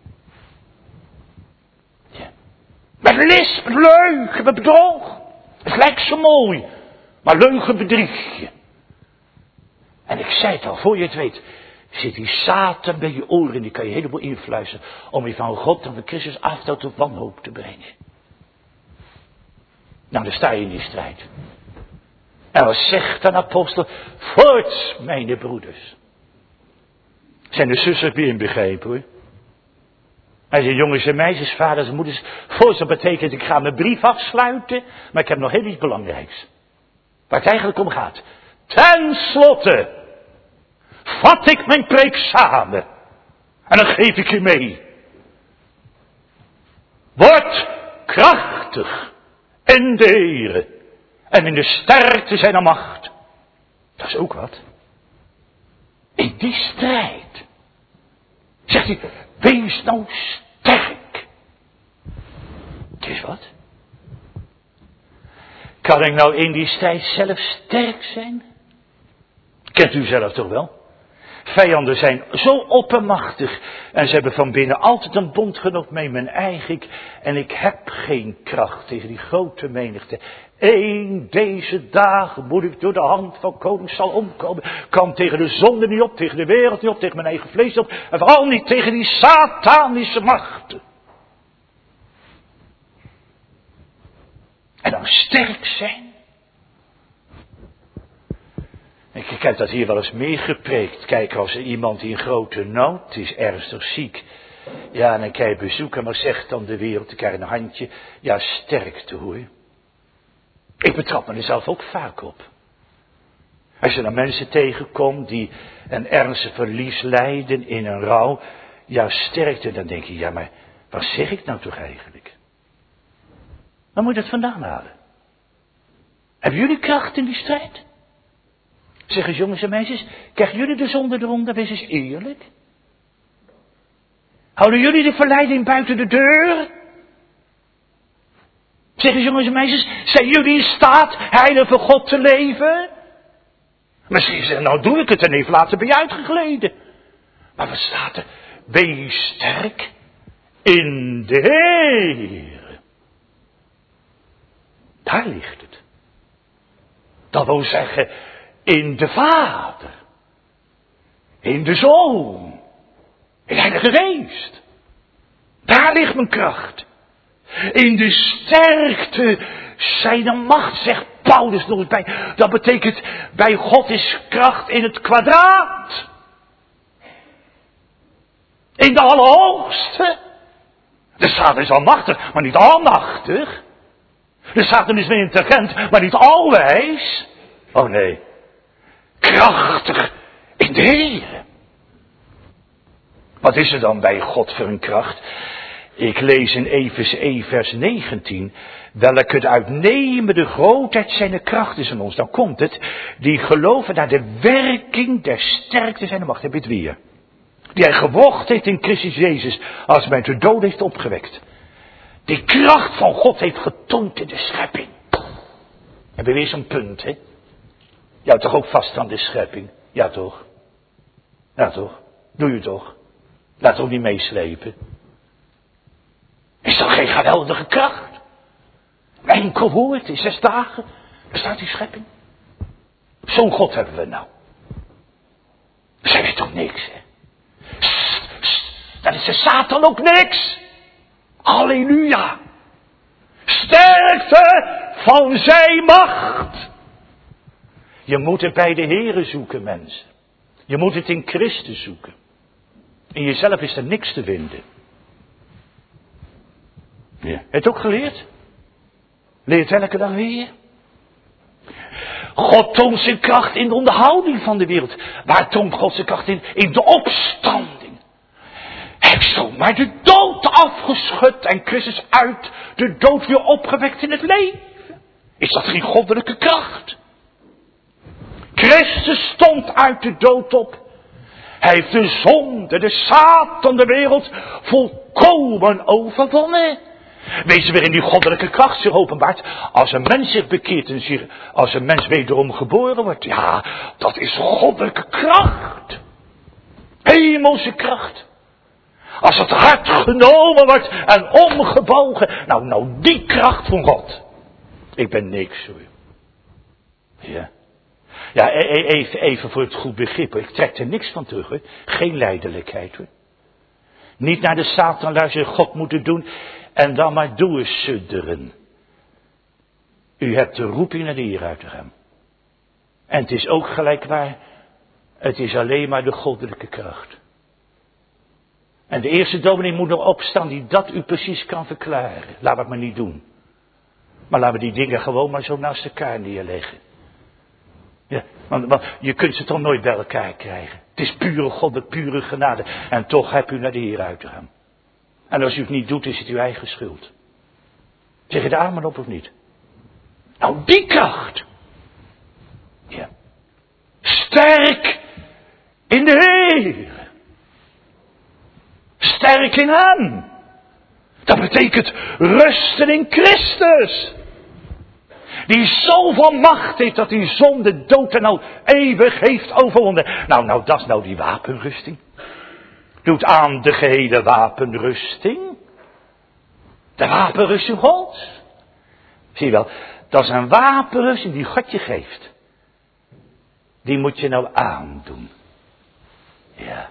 Ja. Met list, met leugen, met bedrog. Het lijkt zo mooi, maar leugen bedrieg je. En ik zei het al, voor je het weet, zit die Satan bij je oren, die kan je helemaal influisteren om je van God en van Christus af tot wanhoop te brengen. Nou, dan sta je in die strijd. En wat zegt een apostel? Voorts, mijn broeders. Zijn de zusters weer inbegrepen hoor. Hij zei, jongens en meisjes, vaders en moeders. Voorts, dat betekent, ik ga mijn brief afsluiten, maar ik heb nog heel iets belangrijks. Waar het eigenlijk om gaat. Ten slotte vat ik mijn preek samen. En dan geef ik je mee. Word krachtig in de Here en in de sterkte zijner macht. Dat is ook wat. In die strijd. Zegt hij, wees nou sterk. Het is wat. Kan ik nou in die strijd zelf sterk zijn? Kent u zelf toch wel? Vijanden zijn zo oppermachtig en ze hebben van binnen altijd een bondgenoot mee, mijn eigen ik. En ik heb geen kracht tegen die grote menigte. Eén deze dagen moet ik door de hand van koning Saul omkomen. Kan tegen de zonde niet op, tegen de wereld niet op, tegen mijn eigen vlees niet op. En vooral niet tegen die satanische machten. En dan sterk zijn. Ik heb dat hier wel eens meer gepreekt. Kijk, als er iemand die in grote nood is, ernstig ziek. Ja, en dan kan je bezoeken, maar zegt dan de wereld, ik krijg een handje. Ja, sterkte hoor. Ik betrap me er zelf ook vaak op. Als je dan mensen tegenkomt die een ernstig verlies lijden in een rouw. Ja, sterkte, dan denk je, ja, maar wat zeg ik nou toch eigenlijk? Waar moet je dat vandaan halen? Hebben jullie kracht in die strijd? Zeg eens jongens en meisjes, krijgen jullie de zonde eronder? Wees eens eerlijk. Houden jullie de verleiding buiten de deur? Zeg eens jongens en meisjes, zijn jullie in staat heilig voor God te leven? Misschien zeggen, nou doe ik het en even later ben je uitgegleden. Maar wat staat er? Wees sterk in de Heer. Daar ligt het. Dat wil zeggen, in de Vader. In de Zoon. In de Heilige Geest. Daar ligt mijn kracht. In de sterkte zijn macht, zegt Paulus nog eens bij. Dat betekent, bij God is kracht in het kwadraat. In de Allerhoogste. De Satan is almachtig, maar niet almachtig. De Satan is weer intelligent, maar niet alwijs. Oh nee. Krachtig in de Heer. Wat is er dan bij God voor een kracht? Ik lees in Efeze 1 vers 19. Welke de uitnemende grootheid zijn kracht is in ons. Dan komt het. Die geloven naar de werking der sterkte zijn macht. Heb je het weer? Die hij geworgd heeft in Christus Jezus. Als hij uit de dood heeft opgewekt. Die kracht van God heeft getoond in de schepping. Heb je weer zo'n punt, hè? Jou toch ook vast aan de schepping? Ja toch? Ja toch? Doe je toch? Laat ook niet meeslepen. Is dat geen geweldige kracht? Enkel woord in 6 dagen. Daar staat die schepping. Zo'n God hebben we nou. Zij weet toch niks, hè? Dat is de Satan ook niks. Halleluja. Sterkte van zijn macht. Je moet het bij de Here zoeken, mensen. Je moet het in Christus zoeken. In jezelf is er niks te vinden. Ja. Heb je het ook geleerd? Leer het elke dag weer. God toont zijn kracht in de onderhouding van de wereld. Waar toont God zijn kracht in? In de opstanding. Hij heeft zomaar de dood afgeschud en Christus uit de dood weer opgewekt in het leven. Is dat geen goddelijke kracht? Christus stond uit de dood op. Hij heeft de zonde, de Satan, de wereld volkomen overwonnen. Wees weer in die goddelijke kracht zich openbaart. Als een mens zich bekeert en zich, als een mens wederom geboren wordt. Ja, dat is goddelijke kracht. Hemelse kracht. Als het hart genomen wordt en omgebogen. Nou die kracht van God. Ik ben niks hoor. Ja. Ja, even voor het goed begrip. Ik trek er niks van terug hoor. Geen lijdelijkheid hoor. Niet naar de Satan luisteren, God moet het doen. En dan maar doorsudderen. U hebt de roeping naar de Heer uit te gaan. En het is ook gelijk waar. Het is alleen maar de goddelijke kracht. En de eerste dominee moet nog opstaan die dat u precies kan verklaren. Laten we het maar niet doen. Maar laten we die dingen gewoon maar zo naast elkaar neerleggen. Ja, want je kunt ze toch nooit bij elkaar krijgen. Het is pure God, pure genade. En toch hebt u naar de Heer uit te gaan. En als u het niet doet, is het uw eigen schuld. Zeg je de amen op of niet? Nou, die kracht. Ja. Sterk in de Heer. Sterk in hem. Dat betekent rusten in Christus. Die zoveel macht heeft dat die zonde, dood en al eeuwig heeft overwonnen. Nou, dat is nou die wapenrusting. Doet aan de gehele wapenrusting. De wapenrusting Gods. Zie je wel, dat is een wapenrusting die God je geeft. Die moet je nou aandoen. Ja.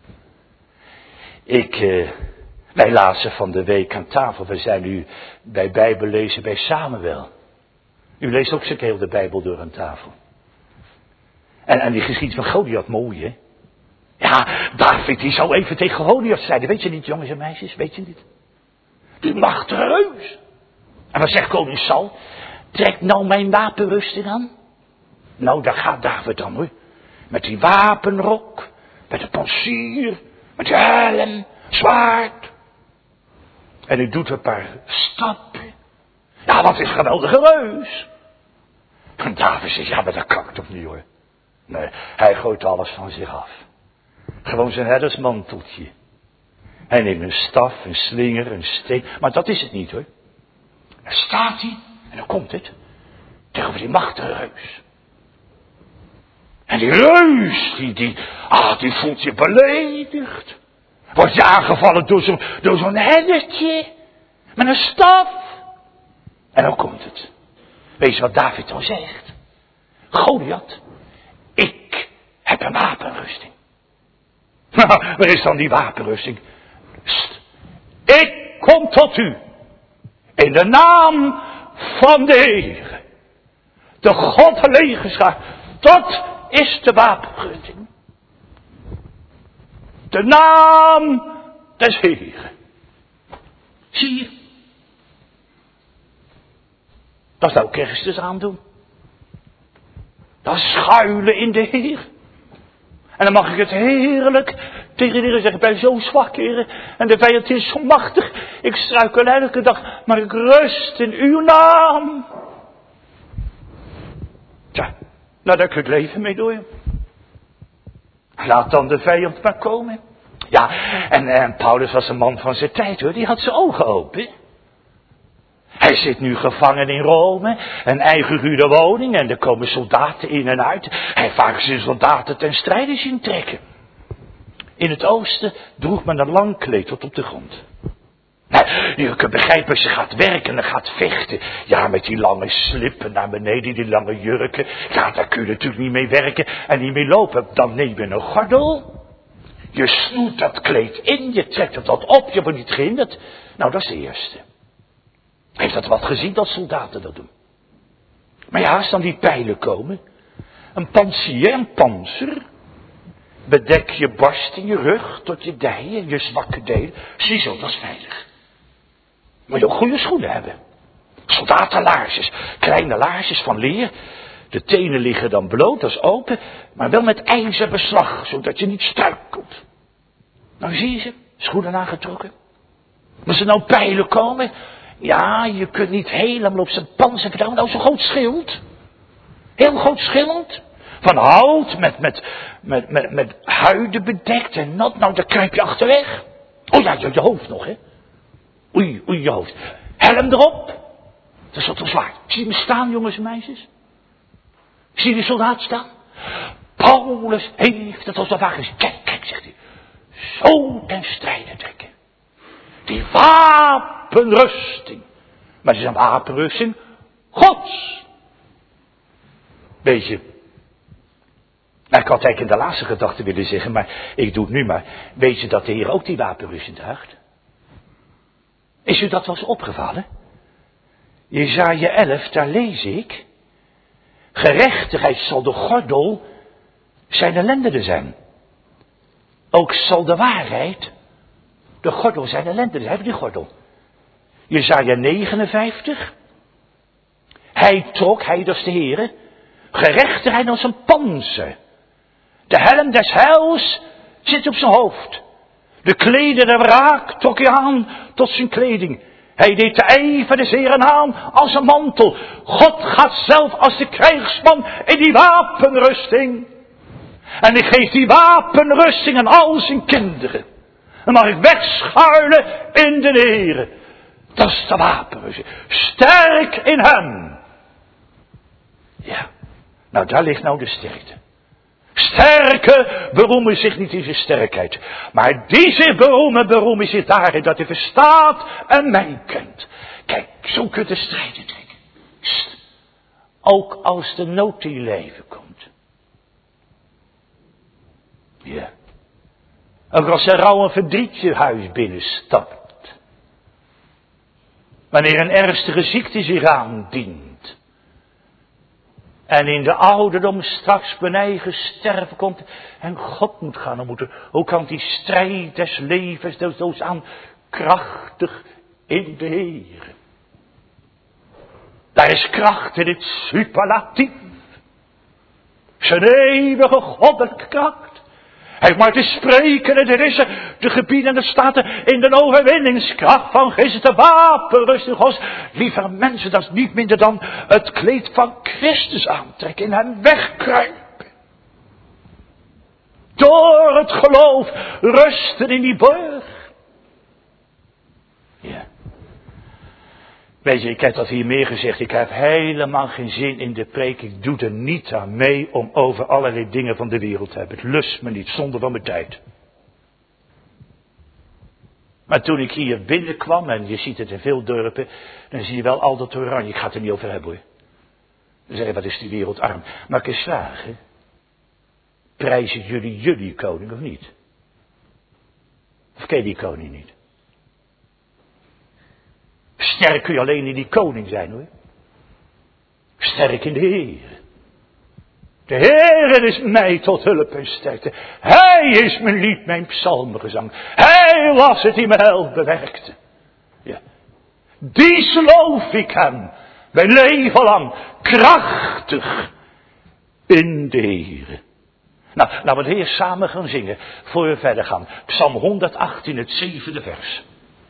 Wij lazen van de week aan tafel. We zijn nu bij Bijbellezen bij Samuel. U leest ook zo heel de Bijbel door aan tafel. En die geschiedenis van Goliath, mooi hè. Ja, David die zou even tegen Goliath strijden. Weet je niet, jongens en meisjes, weet je niet? Die machtige reus. En wat zegt koning Saul? Trek nou mijn wapenrusting aan. Nou, daar gaat David dan hoor. Met die wapenrok, met de pansier, met de helm, zwaard. En hij doet een paar stappen. Ja, wat is een geweldige reus. En David zegt, ja, maar dat kan ik toch niet hoor. Nee, hij gooit alles van zich af. Gewoon zijn herdersmanteltje. Hij neemt een staf, een slinger, een steen. Maar dat is het niet hoor. Dan staat hij, en dan komt het, tegenover die machtige reus. En die reus, die voelt je beledigd. Wordt je aangevallen door zo'n herdertje. Met een staf. En dan komt het. Weet je wat David dan zegt? Goliath, ik heb een wapenrusting. Waar is dan die wapenrusting? Ik kom tot u. In de naam van de Heer. De God der legerscharen. Dat is de wapenrusting. De naam des Heeren. Zie je? Dat zou Christus aandoen. Dat schuilen in de Heer. En dan mag ik het heerlijk tegen de Heer zeggen. Ik ben zo zwak, Heer. En de vijand is zo machtig. Ik struikel elke dag. Maar ik rust in uw naam. Tja, nou daar kun je het leven mee door. Laat dan de vijand maar komen. Ja, en Paulus was een man van zijn tijd hoor. Die had zijn ogen open. Hij zit nu gevangen in Rome. Een eigen ruwe woning. En er komen soldaten in en uit. Hij heeft vaak zijn soldaten ten strijde zien trekken. In het oosten droeg men een lang kleed tot op de grond. Nou, je kunt begrijpen als je gaat werken en gaat vechten. Ja, met die lange slippen naar beneden, die lange jurken. Ja, daar kun je natuurlijk niet mee werken en niet mee lopen. Dan neem je een gordel. Je snoert dat kleed in, je trekt het wat op, je wordt niet gehinderd. Nou, dat is de eerste. Heeft dat wat gezien dat soldaten dat doen? Maar ja, als dan die pijlen komen. Een pansier, een panzer. Bedek je borst en je rug tot je dijen, je zwakke delen. Ziezo, dat is veilig. Moet je ook goede schoenen hebben. Soldatenlaarsjes, kleine laarsjes van leer. De tenen liggen dan bloot, dat is open. Maar wel met ijzerbeslag, zodat je niet struikelt. Nou zie je ze, schoenen aangetrokken. Als er nou pijlen komen. Ja, je kunt niet helemaal op zijn panzer vertrouwen. Nou, zo'n groot schild. Heel groot schild. Van hout, met huiden bedekt en nat. Nou, daar kruip je achterweg. Oh ja, je hoofd nog, hè. Oei, je hoofd. Helm erop. Dat is wat een zwaard. Zie je hem staan, jongens en meisjes? Zie je de soldaat staan? Paulus heeft het als een vaak gezien. Kijk, zegt hij. Zo ten strijde trekken. Die wapenrusting. Maar het is een wapenrusting Gods. Weet je. Nou, ik had eigenlijk in de laatste gedachte willen zeggen, maar ik doe het nu maar. Weet je dat de Heer ook die wapenrusting draagt? Is u dat wel eens opgevallen? Jesaja 11, daar lees ik. Gerechtigheid zal de gordel zijn ellende zijn. Ook zal de waarheid de gordel zijn ellende zijn. Die gordel. Jesaja 59. Hij trok, hij dat is de Heere, gerechtigheid als een panzer. De helm des heils zit op zijn hoofd. De kleden der wraak trok hij aan tot zijn kleding. Hij deed de ijver des Heeren aan als een mantel. God gaat zelf als de krijgsman in die wapenrusting. En ik geef die wapenrusting aan al zijn kinderen. Dan mag ik wegschuilen in de Heere. Dat is de wapenrusting. Sterk in hem. Ja, nou daar ligt nou de sterkte. Sterke beroemen zich niet in zijn sterkheid. Maar die zich beroemen zich daarin dat hij verstaat en mij kent. Kijk, zo kunt je strijden trekken. Ook als de nood in je leven komt. Ja. Ook als er rouw en verdriet je huis binnenstapt. Wanneer een ernstige ziekte zich aandient. En in de ouderdom straks mijn eigen sterven komt. En God moet gaan ontmoeten. Hoe kan die strijd des levens des doods aan krachtig in de Heer. Daar is kracht in het superlatief. Zijn eeuwige goddelijke kracht. Hij maar te spreken en er is te gebieden en de staten in de overwinningskracht van Christus de wapenrusting Gods. Lieve mensen, dat is niet minder dan het kleed van Christus aantrekken en hem wegkruipen. Door het geloof rusten in die borg. Ja. Weet je, ik heb dat hier meer gezegd. Ik heb helemaal geen zin in de preek. Ik doe er niet aan mee om over allerlei dingen van de wereld te hebben. Het lust me niet, zonde van mijn tijd. Maar toen ik hier binnenkwam, en je ziet het in veel dorpen, dan zie je wel al dat oranje. Ik ga het er niet over hebben hoor. Dan zeg je, wat is die wereld arm. Maar ik eens vragen, prijzen jullie koning of niet? Of ken je die koning niet? Sterk kun je alleen in die koning zijn hoor. Sterk in de Heer. De Heer is mij tot hulp en sterkte. Hij is mijn lied, mijn psalmgezang. Hij was het die mijn held bewerkte. Ja. Die loof ik hem. Mijn leven lang. Krachtig. In de Heer. Nou, laten we het eerst samen gaan zingen. Voor we verder gaan. Psalm 118, het 7e vers.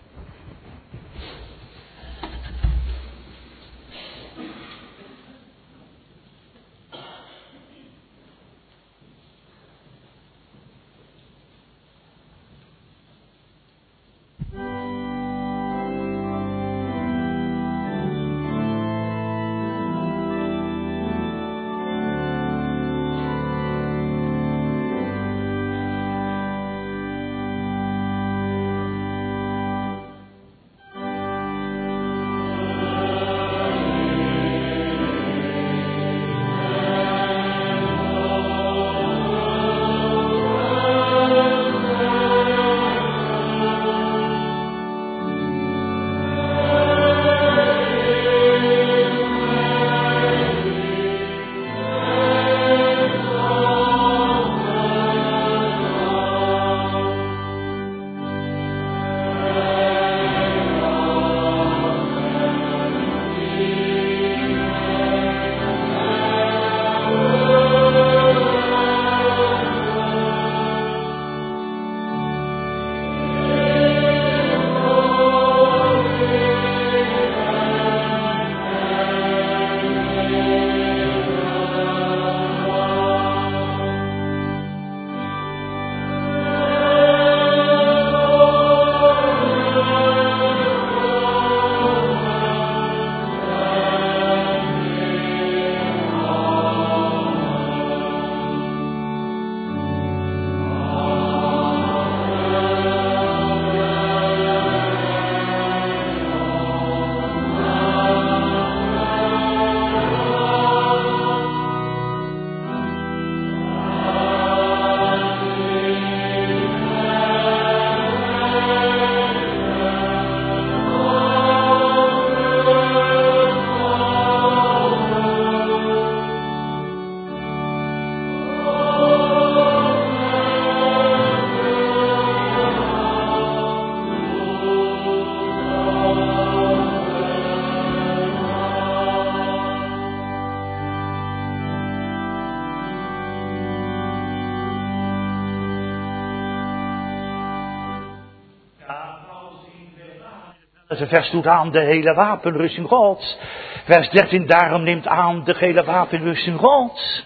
Het vers doet aan de hele wapenrusting Gods. Vers 13, daarom neemt aan de hele wapenrusting Gods.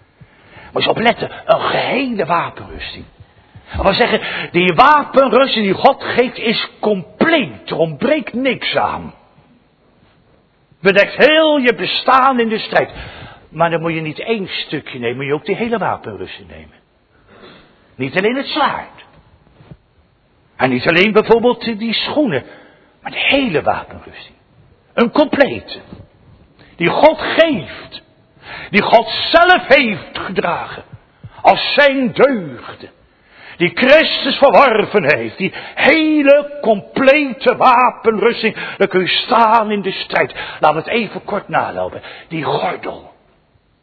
Moet je opletten, een gehele wapenrusting. Dat wil zeggen, die wapenrusting die God geeft is compleet. Er ontbreekt niks aan. Bedekt heel je bestaan in de strijd. Maar dan moet je niet één stukje nemen, moet je ook die hele wapenrusting nemen. Niet alleen het zwaard. En niet alleen bijvoorbeeld die schoenen. Maar de hele wapenrusting. Een complete. Die God geeft. Die God zelf heeft gedragen. Als zijn deugden. Die Christus verworven heeft. Die hele complete wapenrusting. Dan kun je staan in de strijd. Laten we het even kort nalopen. Die gordel.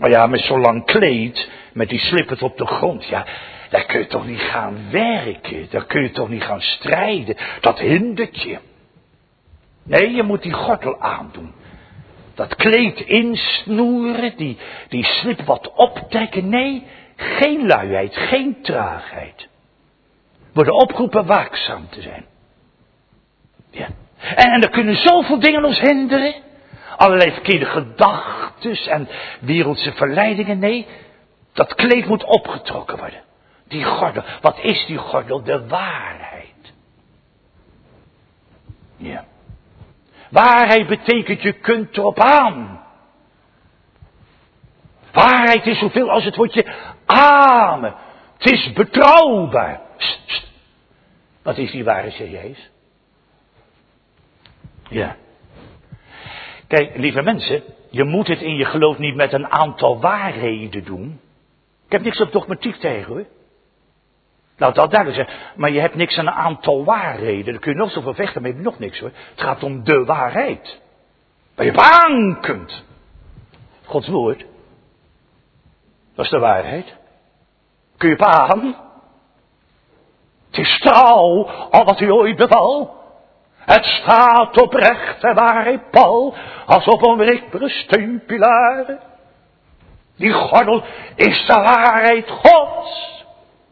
Maar ja, met zo'n lang kleed, met die slippers op de grond, ja, daar kun je toch niet gaan werken. Daar kun je toch niet gaan strijden. Dat hindert je. Nee, je moet die gordel aandoen. Dat kleed insnoeren, die slip wat optrekken. Nee, geen luiheid, geen traagheid. Worden opgeroepen waakzaam te zijn. Ja. En er kunnen zoveel dingen ons hinderen. Allerlei verkeerde gedachten en wereldse verleidingen. Nee, dat kleed moet opgetrokken worden. Die gordel, wat is die gordel? De waarheid. Ja. Waarheid betekent je kunt erop aan. Waarheid is zoveel als het woordje amen. Het is betrouwbaar. Wat is die waarheid, zeg jij eens? Ja. Kijk, lieve mensen, je moet het in je geloof niet met een aantal waarheden doen. Ik heb niks op dogmatiek tegen, hoor. Laat dat duidelijk zijn. Maar je hebt niks aan een aantal waarheden. Daar kun je nog zoveel vechten, maar je hebt nog niks, hoor. Het gaat om de waarheid. Waar je op aan kunt. Gods woord. Dat is de waarheid. Kun je op aan? Het is trouw, al wat u ooit beval. Het staat oprecht en waarheid pal, als op onwrikbare steunpilaren. Die gordel is de waarheid Gods.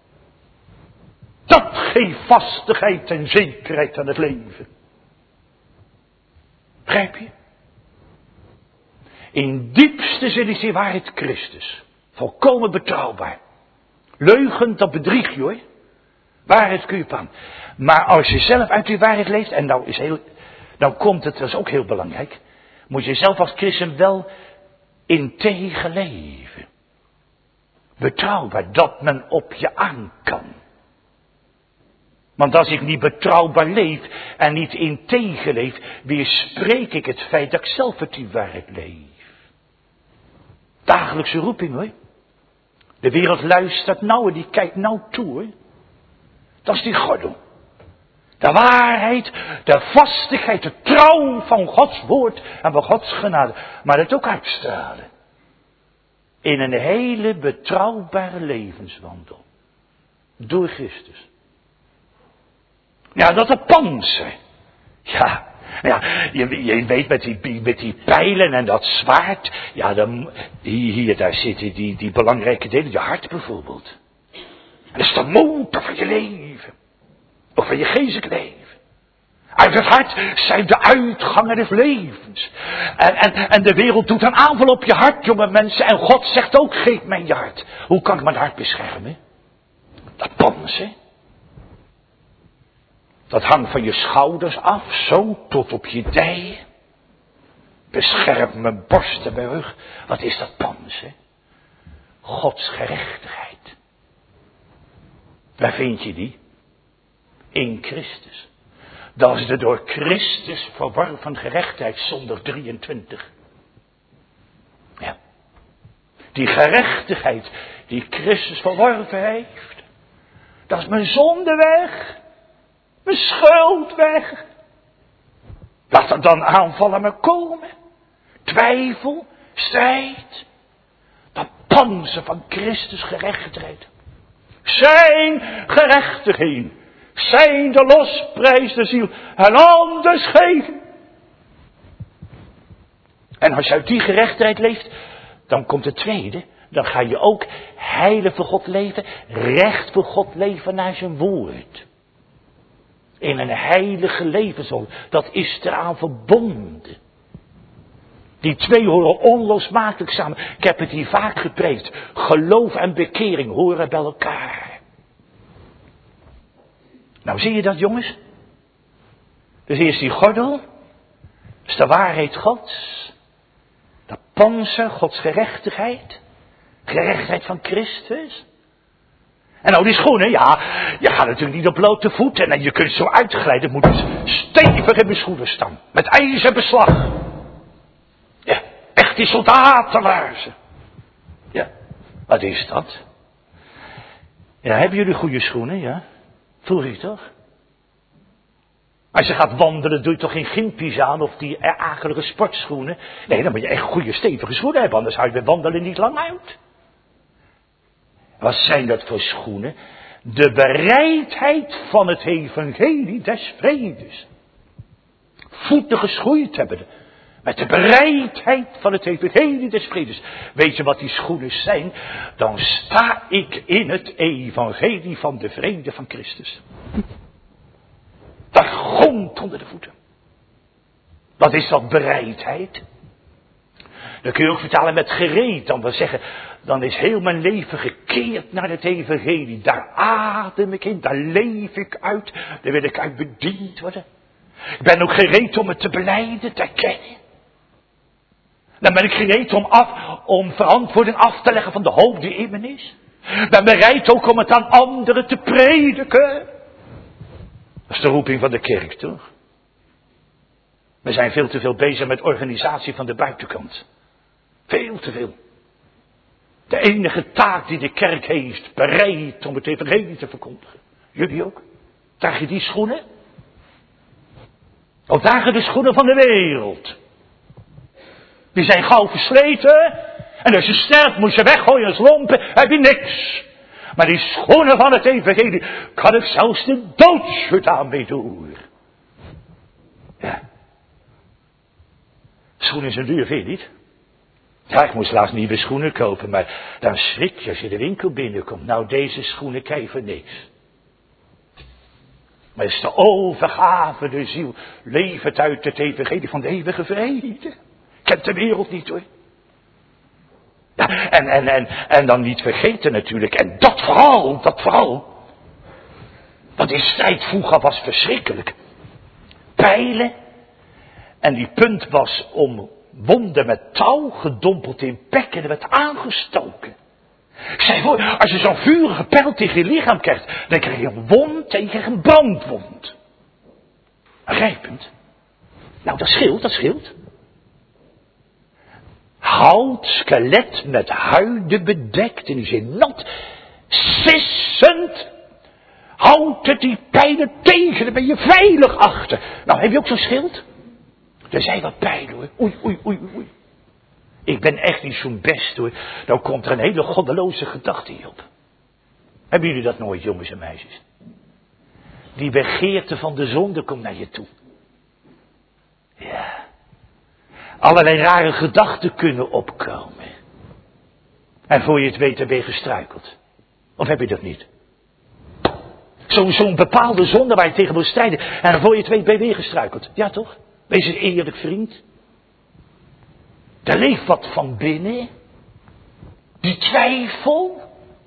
Dat geeft vastigheid en zekerheid aan het leven. Begrijp je? In diepste zin is die waarheid Christus. Volkomen betrouwbaar. Leugen, dat bedrieg je, hoor. Waarheid kun je op aan. Maar als je zelf uit die waarheid leeft, en nou komt het, dat is ook heel belangrijk, moet je zelf als christen wel integer leven. Betrouwbaar, dat men op je aan kan. Want als ik niet betrouwbaar leef en niet integer leef, weerspreek ik het feit dat ik zelf uit die waarheid leef. Dagelijkse roeping, hoor. De wereld luistert nou en die kijkt nou toe, hoor. Dat is die gordel. De waarheid, de vastigheid, de trouw van Gods woord en van Gods genade. Maar het ook uitstralen. In een hele betrouwbare levenswandel. Door Christus. Ja, dat de panzer. Ja, je weet met die pijlen en dat zwaard. Ja, daar zitten die belangrijke delen. Je hart bijvoorbeeld. En dat is de motor van je leven. Ook van je geestelijk leven. Uit het hart zijn de uitgangen des levens. En de wereld doet een aanval op je hart, jonge mensen. En God zegt ook, geef mij je hart. Hoe kan ik mijn hart beschermen? Dat panzer. Dat hangt van je schouders af, zo tot op je dijen. Beschermt mijn borst en mijn rug. Wat is dat panzer? Gods gerechtigheid. Waar vind je die? In Christus. Dat is de door Christus verworven gerechtigheid, zondag 23. Ja. Die gerechtigheid die Christus verworven heeft. Dat is mijn zonde weg. Mijn schuld weg. Laat er dan aanvallen me komen. Twijfel, strijd. Dat panzer van Christus gerechtigheid. Zijn gerechtigheid. Zijn de losprijs de ziel. En anders geven. En als je uit die gerechtigheid leeft. Dan komt het tweede. Dan ga je ook heilig voor God leven. Recht voor God leven naar zijn woord. In een heilige levenswandel. Dat is eraan verbonden. Die twee horen onlosmakelijk samen. Ik heb het hier vaak gepreekt. Geloof en bekering horen bij elkaar. Nou, zie je dat, jongens? Dus eerst die gordel. Dat is de waarheid Gods. Dat panzer, Gods gerechtigheid. Gerechtigheid van Christus. En nou die schoenen, ja, je gaat natuurlijk niet op blote voeten. En je kunt zo uitglijden, moet dus stevig in mijn schoenen staan. Met ijzerbeslag. Ja, echt die soldatenlaarzen. Ja, wat is dat? Ja, hebben jullie goede schoenen, ja? Vroeg ik toch? Als je gaat wandelen, doe je toch geen gimpies aan of die akelige sportschoenen. Nee, dan moet je echt goede stevige schoenen hebben, anders houd je bij wandelen niet lang uit. Wat zijn dat voor schoenen? De bereidheid van het evangelie des vredes. Voeten geschoeid hebben. Met de bereidheid van het evangelie des vredes. Weet je wat die schoenen zijn? Dan sta ik in het evangelie van de vrede van Christus. Daar grond onder de voeten. Wat is dat bereidheid? Dan kun je ook vertalen met gereed. Dan wil zeggen, dan is heel mijn leven gekeerd naar het evangelie. Daar adem ik in, daar leef ik uit. Daar wil ik uit bediend worden. Ik ben ook gereed om het te belijden, te erkennen. Dan ben ik gereed om verantwoording af te leggen van de hoop die in me is. Ik ben bereid ook om het aan anderen te prediken. Dat is de roeping van de kerk, toch? We zijn veel te veel bezig met organisatie van de buitenkant. Veel te veel. De enige taak die de kerk heeft, bereid om het evangelie te verkondigen. Jullie ook? Draag je die schoenen? Of dragen de schoenen van de wereld? Die zijn gauw versleten. En als je sterft moet je weggooien als lompen. Heb je niks. Maar die schoenen van het evangelie kan ik zelfs de doodschut aan mee doen. Ja. Schoenen zijn duur, vind je niet? Ja, ik moest laatst nieuwe schoenen kopen, maar dan schrik je als je de winkel binnenkomt. Nou, deze schoenen krijg je voor niks. Maar het is de overgave, de ziel, levert uit het evangelie van de eeuwige vrede. Kent de wereld niet, hoor. Ja, en dan niet vergeten natuurlijk, en dat vooral. Want die strijd vroeger was verschrikkelijk. Pijlen, en die punt was omwonden met touw, gedompeld in pek en er werd aangestoken. Ik zei voor, als je zo'n vurige pijl tegen je lichaam krijgt, dan krijg je een wond en je krijgt een brandwond. Rijpend. Nou, dat scheelt. Hout, skelet met huiden bedekt en die zijn nat, sissend. Houdt het die pijlen tegen, dan ben je veilig achter. Nou, heb je ook zo'n schild? Er zijn wat pijlen, hoor. Oei. Ik ben echt niet zo'n best, hoor. Dan komt er een hele goddeloze gedachte hierop. Hebben jullie dat nooit, jongens en meisjes? Die begeerte van de zonde komt naar je toe. Ja. Allerlei rare gedachten kunnen opkomen. En voor je het weet, ben je gestruikeld. Of heb je dat niet? Zo'n bepaalde zonde waar je tegen moet strijden. En voor je het weet, ben je weer gestruikeld. Ja, toch? Wees een eerlijk vriend. Er leeft wat van binnen. Die twijfel.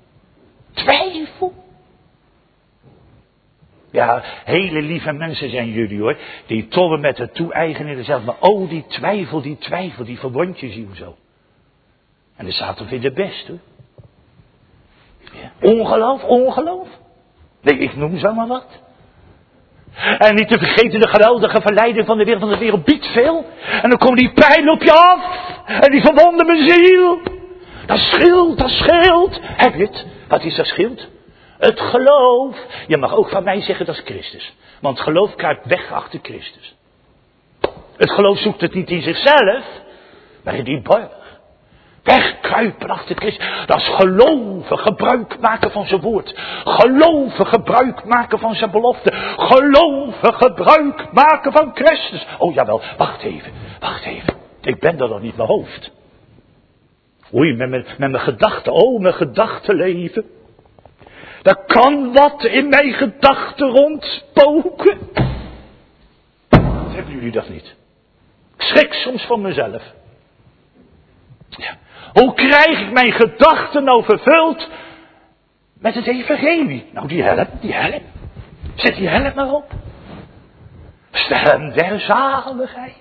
Ja, hele lieve mensen zijn jullie, hoor. Die tollen met het toe-eigenen zelf. Maar oh, die twijfel, die verwond je ziel zo. En dat staat er weer de best, hoor. Ja. Ongeloof. Nee, ik noem zo maar wat. En niet te vergeten de geweldige verleiding van de wereld biedt veel. En dan komen die pijlen op je af. En die verwonden mijn ziel. Dat scheelt. Heb je het? Wat is dat schild? Het geloof. Je mag ook van mij zeggen dat is Christus. Want geloof kruipt weg achter Christus. Het geloof zoekt het niet in zichzelf. Maar in die borg. Wegkruipen achter Christus. Dat is geloven, gebruik maken van zijn woord. Geloven, gebruik maken van zijn belofte. Geloven, gebruik maken van Christus. Oh jawel, wacht even. Ik ben er nog niet, mijn hoofd. Oei, met mijn gedachten. Oh, mijn gedachtenleven. Daar kan wat in mijn gedachten rondspoken. Hebben jullie dat niet? Ik schrik soms van mezelf. Ja. Hoe krijg ik mijn gedachten nou vervuld met het evangelie? Nou, die help. Zet die help maar op. Stem der zaligheid.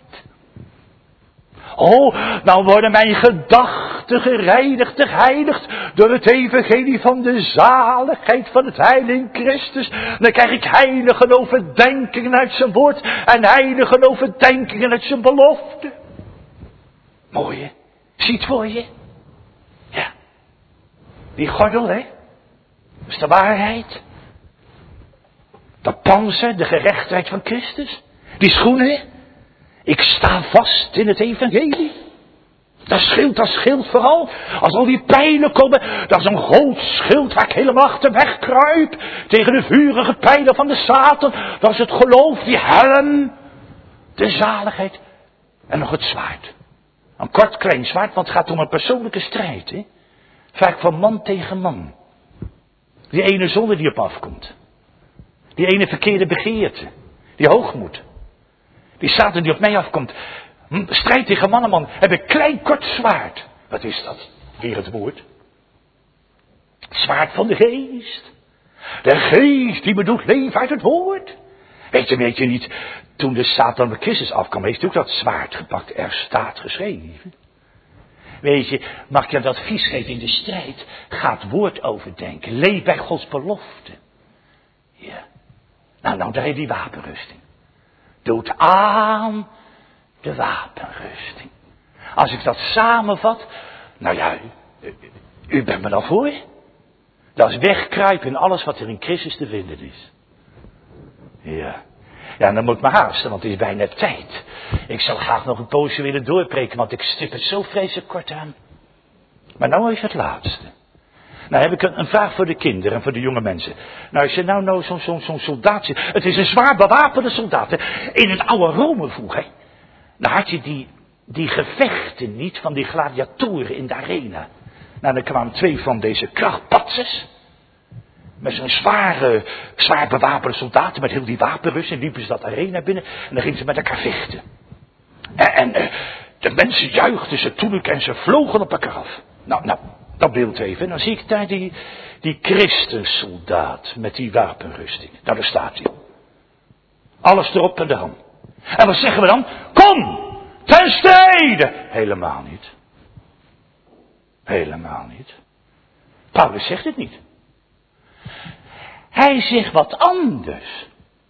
Oh, nou worden mijn gedachten geheiligd door het evangelie van de zaligheid van het heil in Christus. Dan krijg ik heilige overdenkingen uit zijn woord en heilige overdenkingen uit zijn belofte. Mooi, hè? Ziet voor je? Ja. Die gordel, hè? Dat is de waarheid. Dat panzer, de gerechtigheid van Christus. Die schoenen. Ik sta vast in het evangelie. Dat schild vooral. Als al die pijlen komen, dat is een groot schild waar ik helemaal achter wegkruip. Tegen de vurige pijlen van de Satan. Dat is het geloof, die helm. De zaligheid. En nog het zwaard. Een kort klein zwaard, want het gaat om een persoonlijke strijd. Hè? Vaak van man tegen man. Die ene zonde die op afkomt. Die ene verkeerde begeerte. Die hoogmoed. Die Satan die op mij afkomt. Strijd tegen man en man. Heb een klein kort zwaard. Wat is dat? Weer het woord. Het zwaard van de geest. De geest die me doet leven uit het woord. Weet je niet. Toen de Satan met Christus afkwam. Heeft hij ook dat zwaard gepakt. Er staat geschreven. Weet je. Mag je dat advies geven in de strijd. Ga het woord overdenken. Leef bij Gods belofte. Ja. Nou, daar heb je die wapenrusting. Doet aan de wapenrusting. Als ik dat samenvat. Nou ja, u bent me dan voor. Dat is wegkruipen in alles wat er in Christus te vinden is. Ja. Ja, dan moet ik me haasten, want het is bijna tijd. Ik zou graag nog een poosje willen doorpreken, want ik stip het zo vreselijk kort aan. Maar nou even het laatste. Nou heb ik een vraag voor de kinderen en voor de jonge mensen. Nou, als je nou zo'n soldaat ziet. Het is een zwaar bewapende soldaat. Hè. In het oude Rome vroeger. Dan had je die gevechten niet van die gladiatoren in de arena. Nou, dan kwamen 2 van deze krachtpatsers. Met zo'n zwaar bewapende soldaten met heel die wapenrust. En liepen ze dat arena binnen. En dan gingen ze met elkaar vechten. En de mensen juichten ze toen en ze vlogen op elkaar af. Nou, dat beeld even. En dan zie ik daar die christensoldaat met die wapenrusting. Nou, daar staat hij. Alles erop en eraan. En wat zeggen we dan? Kom, ten strijde! Helemaal niet. Helemaal niet. Paulus zegt het niet. Hij zegt wat anders.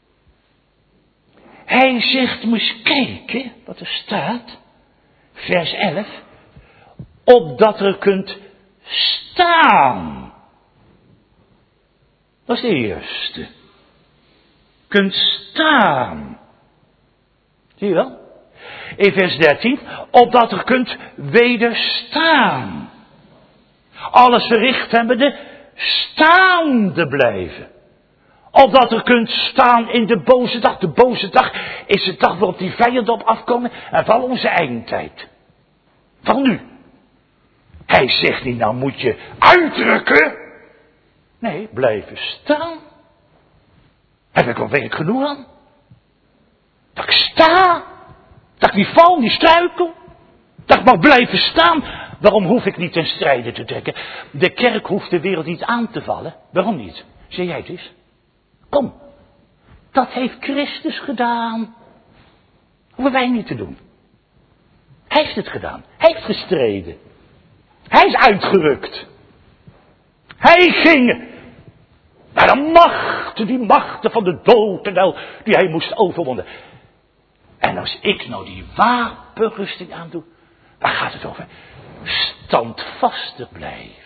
Hij zegt, moet eens kijken wat er staat. Vers 11. Opdat er kunt staan. Dat is de eerste. Kunt staan. Zie je wel? In vers 13. Opdat er kunt wederstaan. Alles verricht hebbende staande blijven. Opdat er kunt staan in de boze dag. De boze dag is de dag waarop die vijanden op afkomen. En van onze eindtijd. Van nu. Hij zegt niet, nou moet je uitdrukken. Nee, blijven staan. Heb ik al werk genoeg aan? Dat ik sta. Dat ik niet val, niet struikel. Dat ik mag blijven staan. Waarom hoef ik niet ten strijde te trekken? De kerk hoeft de wereld niet aan te vallen. Waarom niet? Zeg jij het eens? Kom. Dat heeft Christus gedaan. Hoeven wij niet te doen. Hij heeft het gedaan. Hij heeft gestreden. Hij is uitgerukt. Hij ging naar die machten van de dood en hel die hij moest overwinnen. En als ik nou die wapenrusting aandoe, waar gaat het over? Standvastig blijven.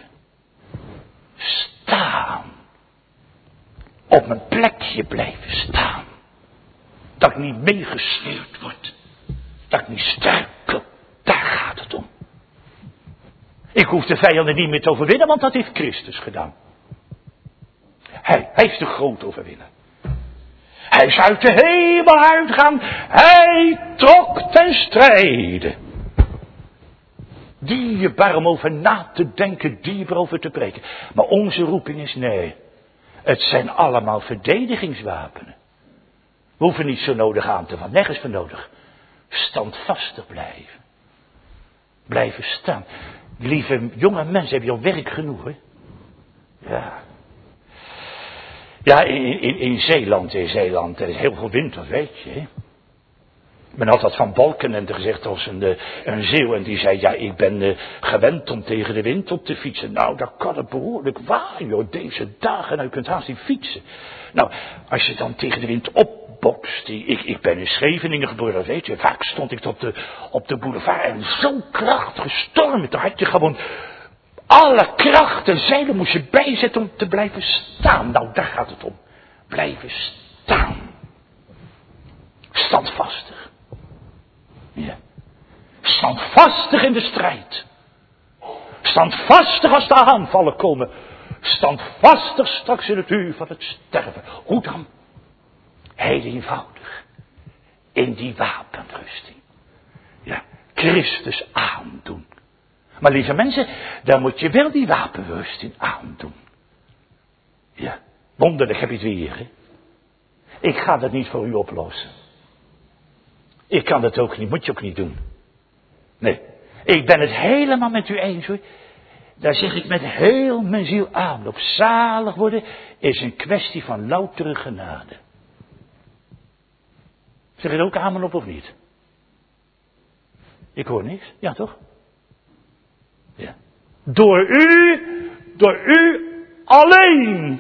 Staan. Op mijn plekje blijven staan. Dat ik niet meegesleurd word. Dat ik niet struikel. Daar gaat het om. Ik hoef de vijanden niet meer te overwinnen, want dat heeft Christus gedaan. Hij is de grote overwinnaar. Hij is uit de hemel uitgegaan. Hij trok ten strijde. Dierbaar om over na te denken, dierbaar over te preken. Maar onze roeping is nee. Het zijn allemaal verdedigingswapenen. We hoeven niet zo nodig aan te vallen. Nergens voor nodig. Standvastig blijven. Blijven staan. Lieve jonge mensen, heb je al werk genoeg, hè? Ja. Ja, in Zeeland er is heel veel wind, dat weet je, hè? Men had dat van Balkenende gezegd als een Zeeuw. En die zei, ja, ik ben gewend om tegen de wind op te fietsen. Nou, dat kan het behoorlijk waaien, joh, deze dagen. Nou, je kunt haast niet fietsen. Nou, als je dan tegen de wind opbokst. Ik ben in Scheveningen geboren, dat weet je. Vaak stond ik op de boulevard en zo'n krachtige storm. Daar had je gewoon alle krachten, zeilen moest je bijzetten om te blijven staan. Nou, daar gaat het om. Blijven staan. Standvastig. Ja. Standvastig in de strijd. Standvastig als de aanvallen komen. Standvastig straks in het uur van het sterven. Hoe dan? Heel eenvoudig. In die wapenrusting. Ja, Christus aandoen. Maar lieve mensen, dan moet je wel die wapenrusting aandoen. Ja, wonderlijk heb je het weer, hè? Ik ga dat niet voor u oplossen. Ik kan dat ook niet, moet je ook niet doen. Nee, ik ben het helemaal met u eens, hoor. Daar zeg ik met heel mijn ziel aan. Op zalig worden is een kwestie van loutere genade. Zeg je er ook amen op of niet? Ik hoor niks, ja toch? Ja. Door u alleen.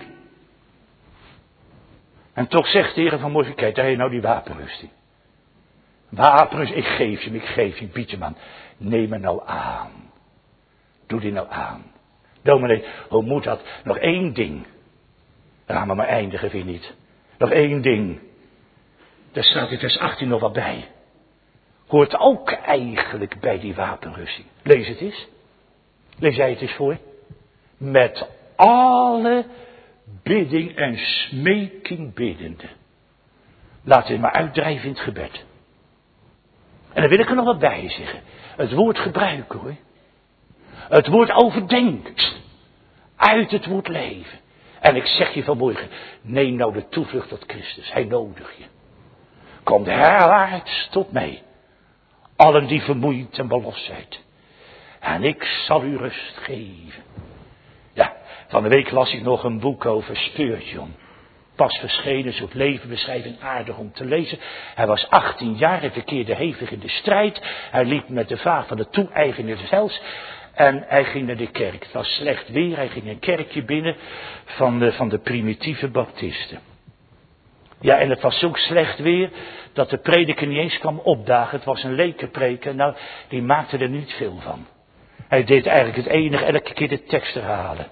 En toch zegt de Heer vanmorgen, kijk, daar heb je nou die wapenrusting. Wapenrusting, ik geef je, ik bied je aan. Neem me nou aan. Doe die nou aan. Dominee, hoe moet dat? Nog één ding. Daar gaan we maar eindigen, vind je niet? Nog één ding. Daar staat in vers 18 nog wat bij. Hoort ook eigenlijk bij die wapenrusting. Lees het eens. Lees jij het eens voor. Met alle bidding en smeking biddende. Laat het maar uitdrijven in het gebed. En dan wil ik er nog wat bij zeggen. Het woord gebruiken, hoor. Het woord overdenkt. Uit het woord leven. En ik zeg je vanmorgen, neem nou de toevlucht tot Christus. Hij nodigt je. Kom herwaarts tot mij. Allen die vermoeid en belast zijn. En ik zal u rust geven. Ja, van de week las ik nog een boek over Spurgeon. Pas verschenen, soort levenbeschrijving, aardig om te lezen. Hij was 18 jaar, hij verkeerde hevig in de strijd. Hij liep met de vaag van de toe-eigenaar des hels. En hij ging naar de kerk. Het was slecht weer, hij ging een kerkje binnen van de primitieve baptisten. Ja, en het was zo slecht weer dat de prediker niet eens kwam opdagen. Het was een lekenpreker, nou, die maakte er niet veel van. Hij deed eigenlijk het enige, elke keer de tekst herhalen.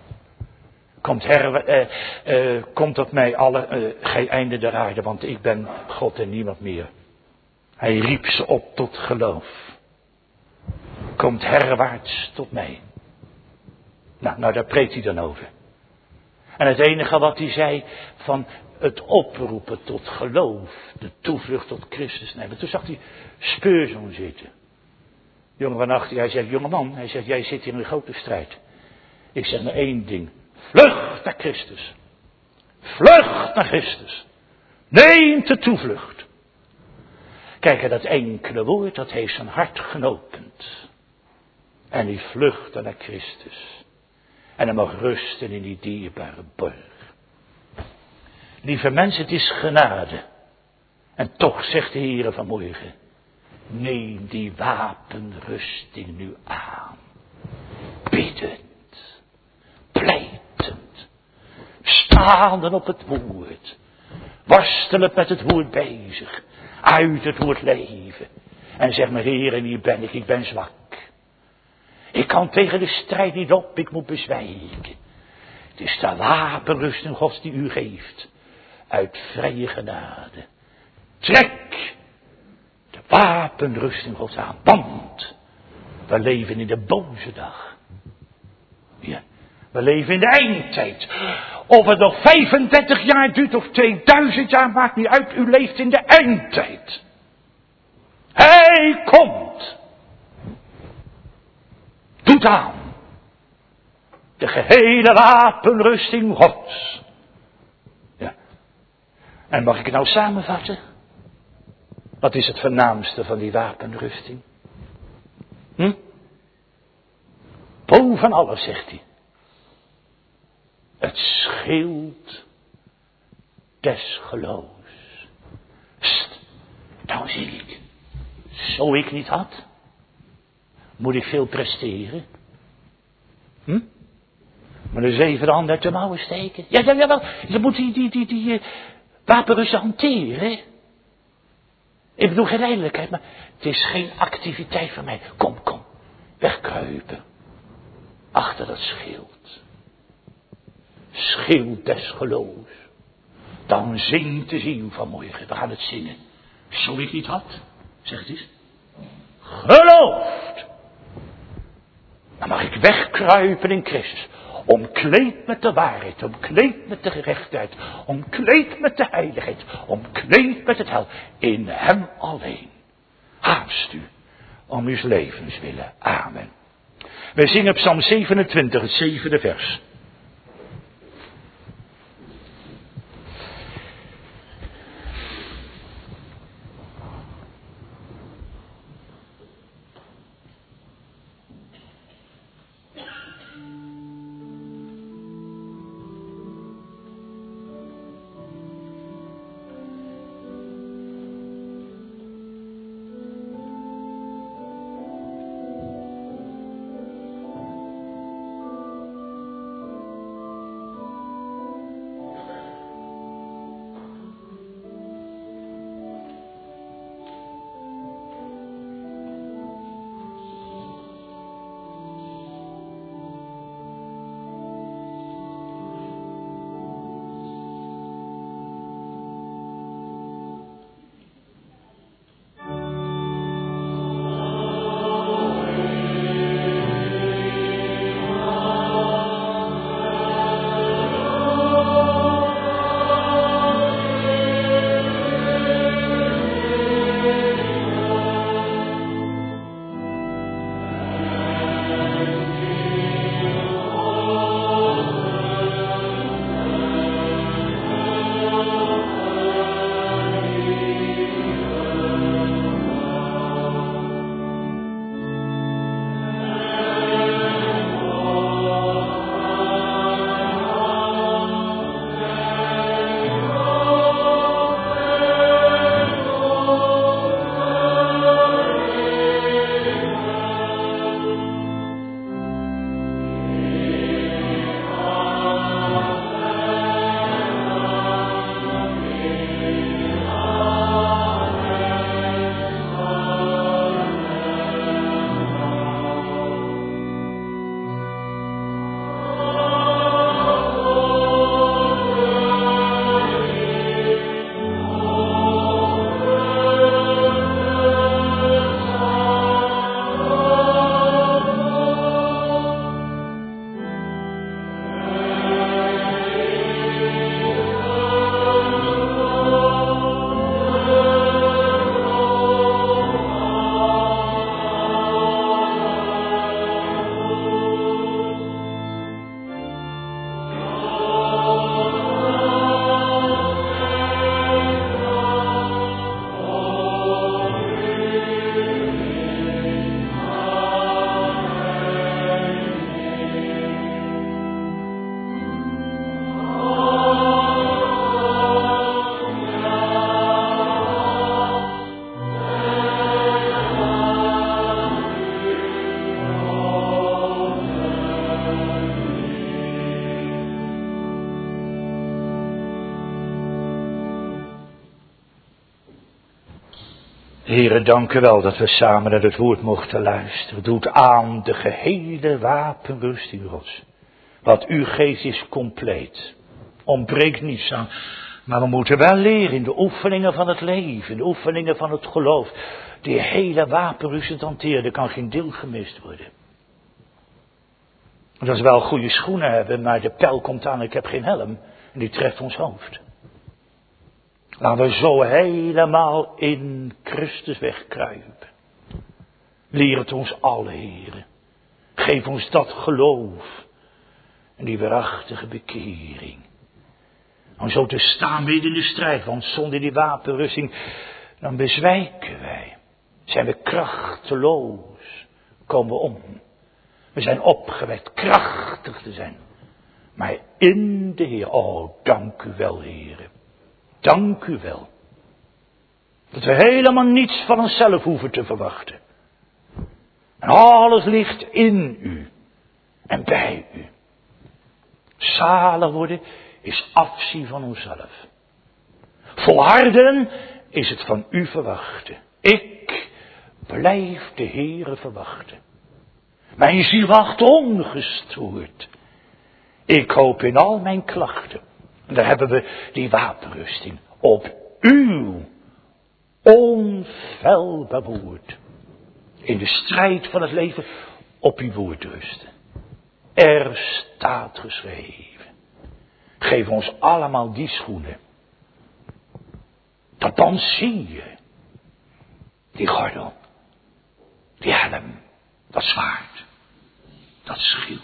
Komt op mij alle, geen einde der aarde, want ik ben God en niemand meer. Hij riep ze op tot geloof. Komt herwaarts tot mij. Nou, daar preekt hij dan over. En het enige wat hij zei van het oproepen tot geloof, de toevlucht tot Christus nemen. Toen zag hij Spurgeon zitten. Jongen van 18, hij zegt, jongeman, hij zegt, jij zit hier in een grote strijd. Ik zeg maar één ding. Vlucht naar Christus. Vlucht naar Christus. Neem de toevlucht. Kijk, en dat enkele woord, dat heeft zijn hart genopend. En die vluchtte naar Christus. En hij mag rusten in die dierbare borg. Lieve mensen, het is genade. En toch zegt de Heer vanmorgen. Neem die wapenrusting nu aan. Biddend. Pleitend. Staande op het woord. Worstelend met het woord bezig. Uit het woord leven. En zeg maar, Heer, en hier ben ik ben zwak. Ik kan tegen de strijd niet op, ik moet bezwijken. Het is de wapenrusting Gods die u geeft. Uit vrije genade. Trek de wapenrusting Gods aan. Want we leven in de boze dag. Ja, we leven in de eindtijd. Of het nog 35 jaar duurt of 2000 jaar, maakt niet uit. U leeft in de eindtijd. Hij komt. Doet aan. De gehele wapenrusting Gods. Ja. En mag ik het nou samenvatten? Wat is het voornaamste van die wapenrusting? Boven alles, zegt hij. Het schild des geloofs. Nou zie ik. Zo ik niet had. Moet ik veel presteren? Maar de 7 handen uit de mouwen steken. Ja, jawel. Je moet die wapenrusting hanteren. Ik bedoel geen redelijkheid, maar het is geen activiteit van mij. Kom. Wegkruipen. Achter dat schild. Schild des geloofs. Dan zingt de ziel vanmorgen. We gaan het zingen. Zo ik niet had, zeg het eens. Gelooft. Dan mag ik wegkruipen in Christus. Omkleed met de waarheid, omkleed met de gerechtigheid, omkleed met de heiligheid, omkleed met het heil. In hem alleen. Haast u om uw levens willen. Amen. Wij zingen Psalm 27, het 7e vers. Heere, dank u wel dat we samen naar het woord mochten luisteren. Doet aan de gehele wapenrusting Gods. Wat u geeft is compleet. Ontbreekt niets aan. Maar we moeten wel leren in de oefeningen van het leven, in de oefeningen van het geloof. Die hele wapenrusting hanteren, er kan geen deel gemist worden. Dat is wel goede schoenen hebben, maar de pijl komt aan, ik heb geen helm. En die treft ons hoofd. Laten we zo helemaal in Christus wegkruipen. Leer het ons alle, Heere. Geef ons dat geloof. En die waarachtige bekering. Om zo te staan weer in de strijd. Want zonder die wapenrusting, dan bezwijken wij. Zijn we krachteloos. Komen we om. We zijn opgewekt krachtig te zijn. Maar in de Heer. Oh, dank u wel, Heere. Dank u wel. Dat we helemaal niets van onszelf hoeven te verwachten. En alles ligt in u. En bij u. Zalig worden is afzien van onszelf. Volharden is het van u verwachten. Ik blijf de Heere verwachten. Mijn ziel wacht ongestoord. Ik hoop in al mijn klachten En daar hebben we die wapenrusting. Op uw onfeilbaar woord. In de strijd van het leven op uw woord rusten. Er staat geschreven. Geef ons allemaal die schoenen. Dat dan zie je. Die gordel. Die helm. Dat zwaard. Dat schild.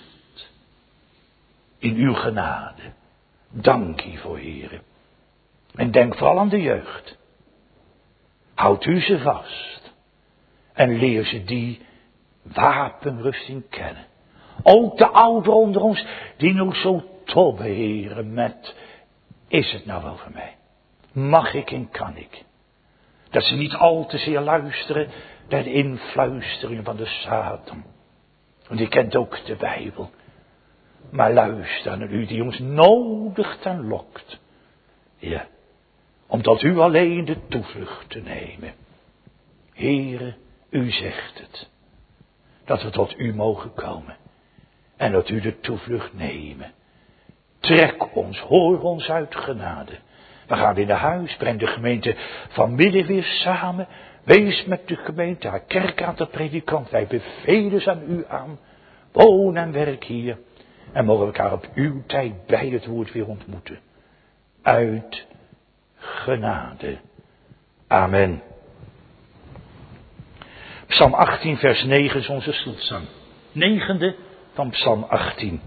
In uw genade. Dank u voor, heren. En denk vooral aan de jeugd. Houd u ze vast. En leer ze die wapenrusting kennen. Ook de ouderen onder ons, die nog zo tobben, heren, met, is het nou wel voor mij? Mag ik en kan ik? Dat ze niet al te zeer luisteren naar de influisteringen van de Satan. Want die kent ook de Bijbel. Maar luister naar u die ons nodigt en lokt. Ja, om tot u alleen de toevlucht te nemen. Heere, u zegt het. Dat we tot u mogen komen. En dat u de toevlucht nemen. Trek ons, hoor ons uit genade. We gaan in de huis, breng de gemeente vanmiddag weer samen. Wees met de gemeente, haar kerk aan de predikant. Wij bevelen ze aan u aan. Woon en werk hier. En mogen we elkaar op uw tijd bij het woord weer ontmoeten. Uit genade. Amen. Psalm 18 vers 9 is onze slotzang. 9e van Psalm 18.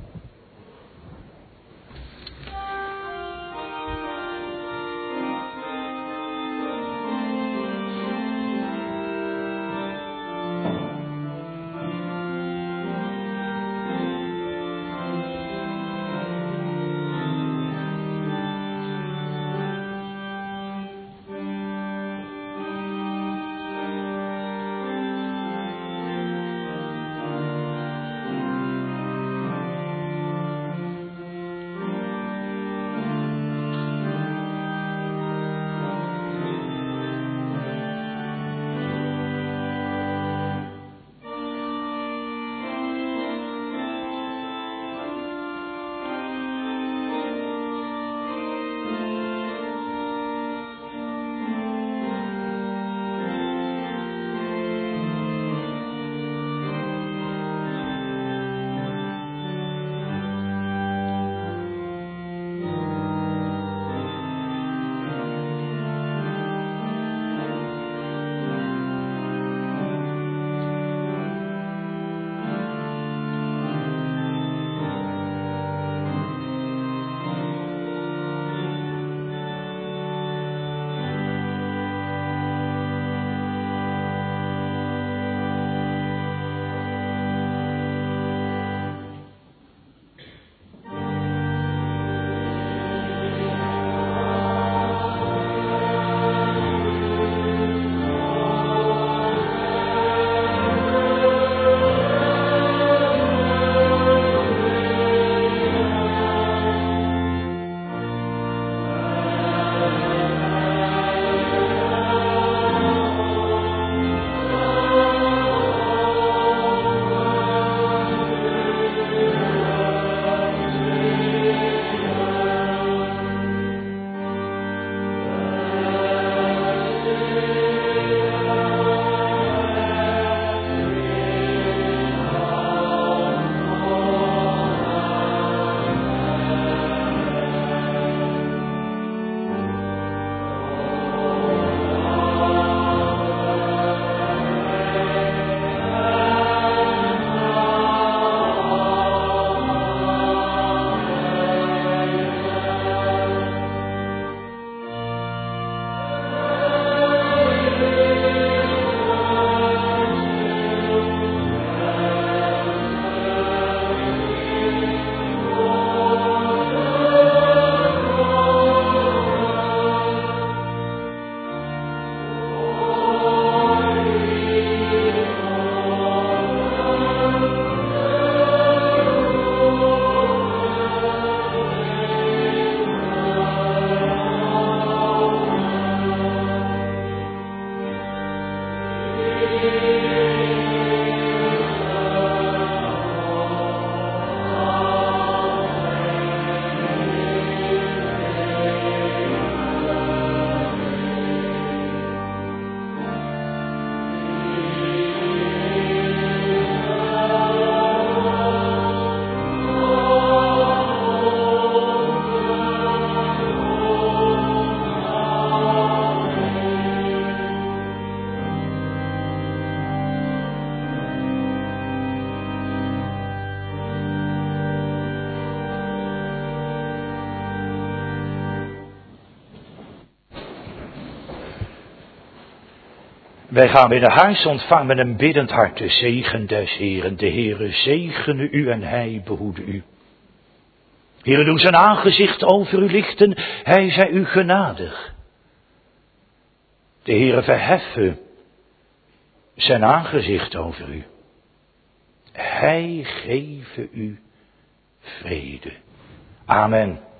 Wij gaan binnen huis, ontvangen met een biddend hart de zegen des Heeren. De Heere zegene u en hij behoede u. Heere, doe zijn aangezicht over u lichten, hij zij u genadig. De Heere verheffen zijn aangezicht over u. Hij geven u vrede. Amen.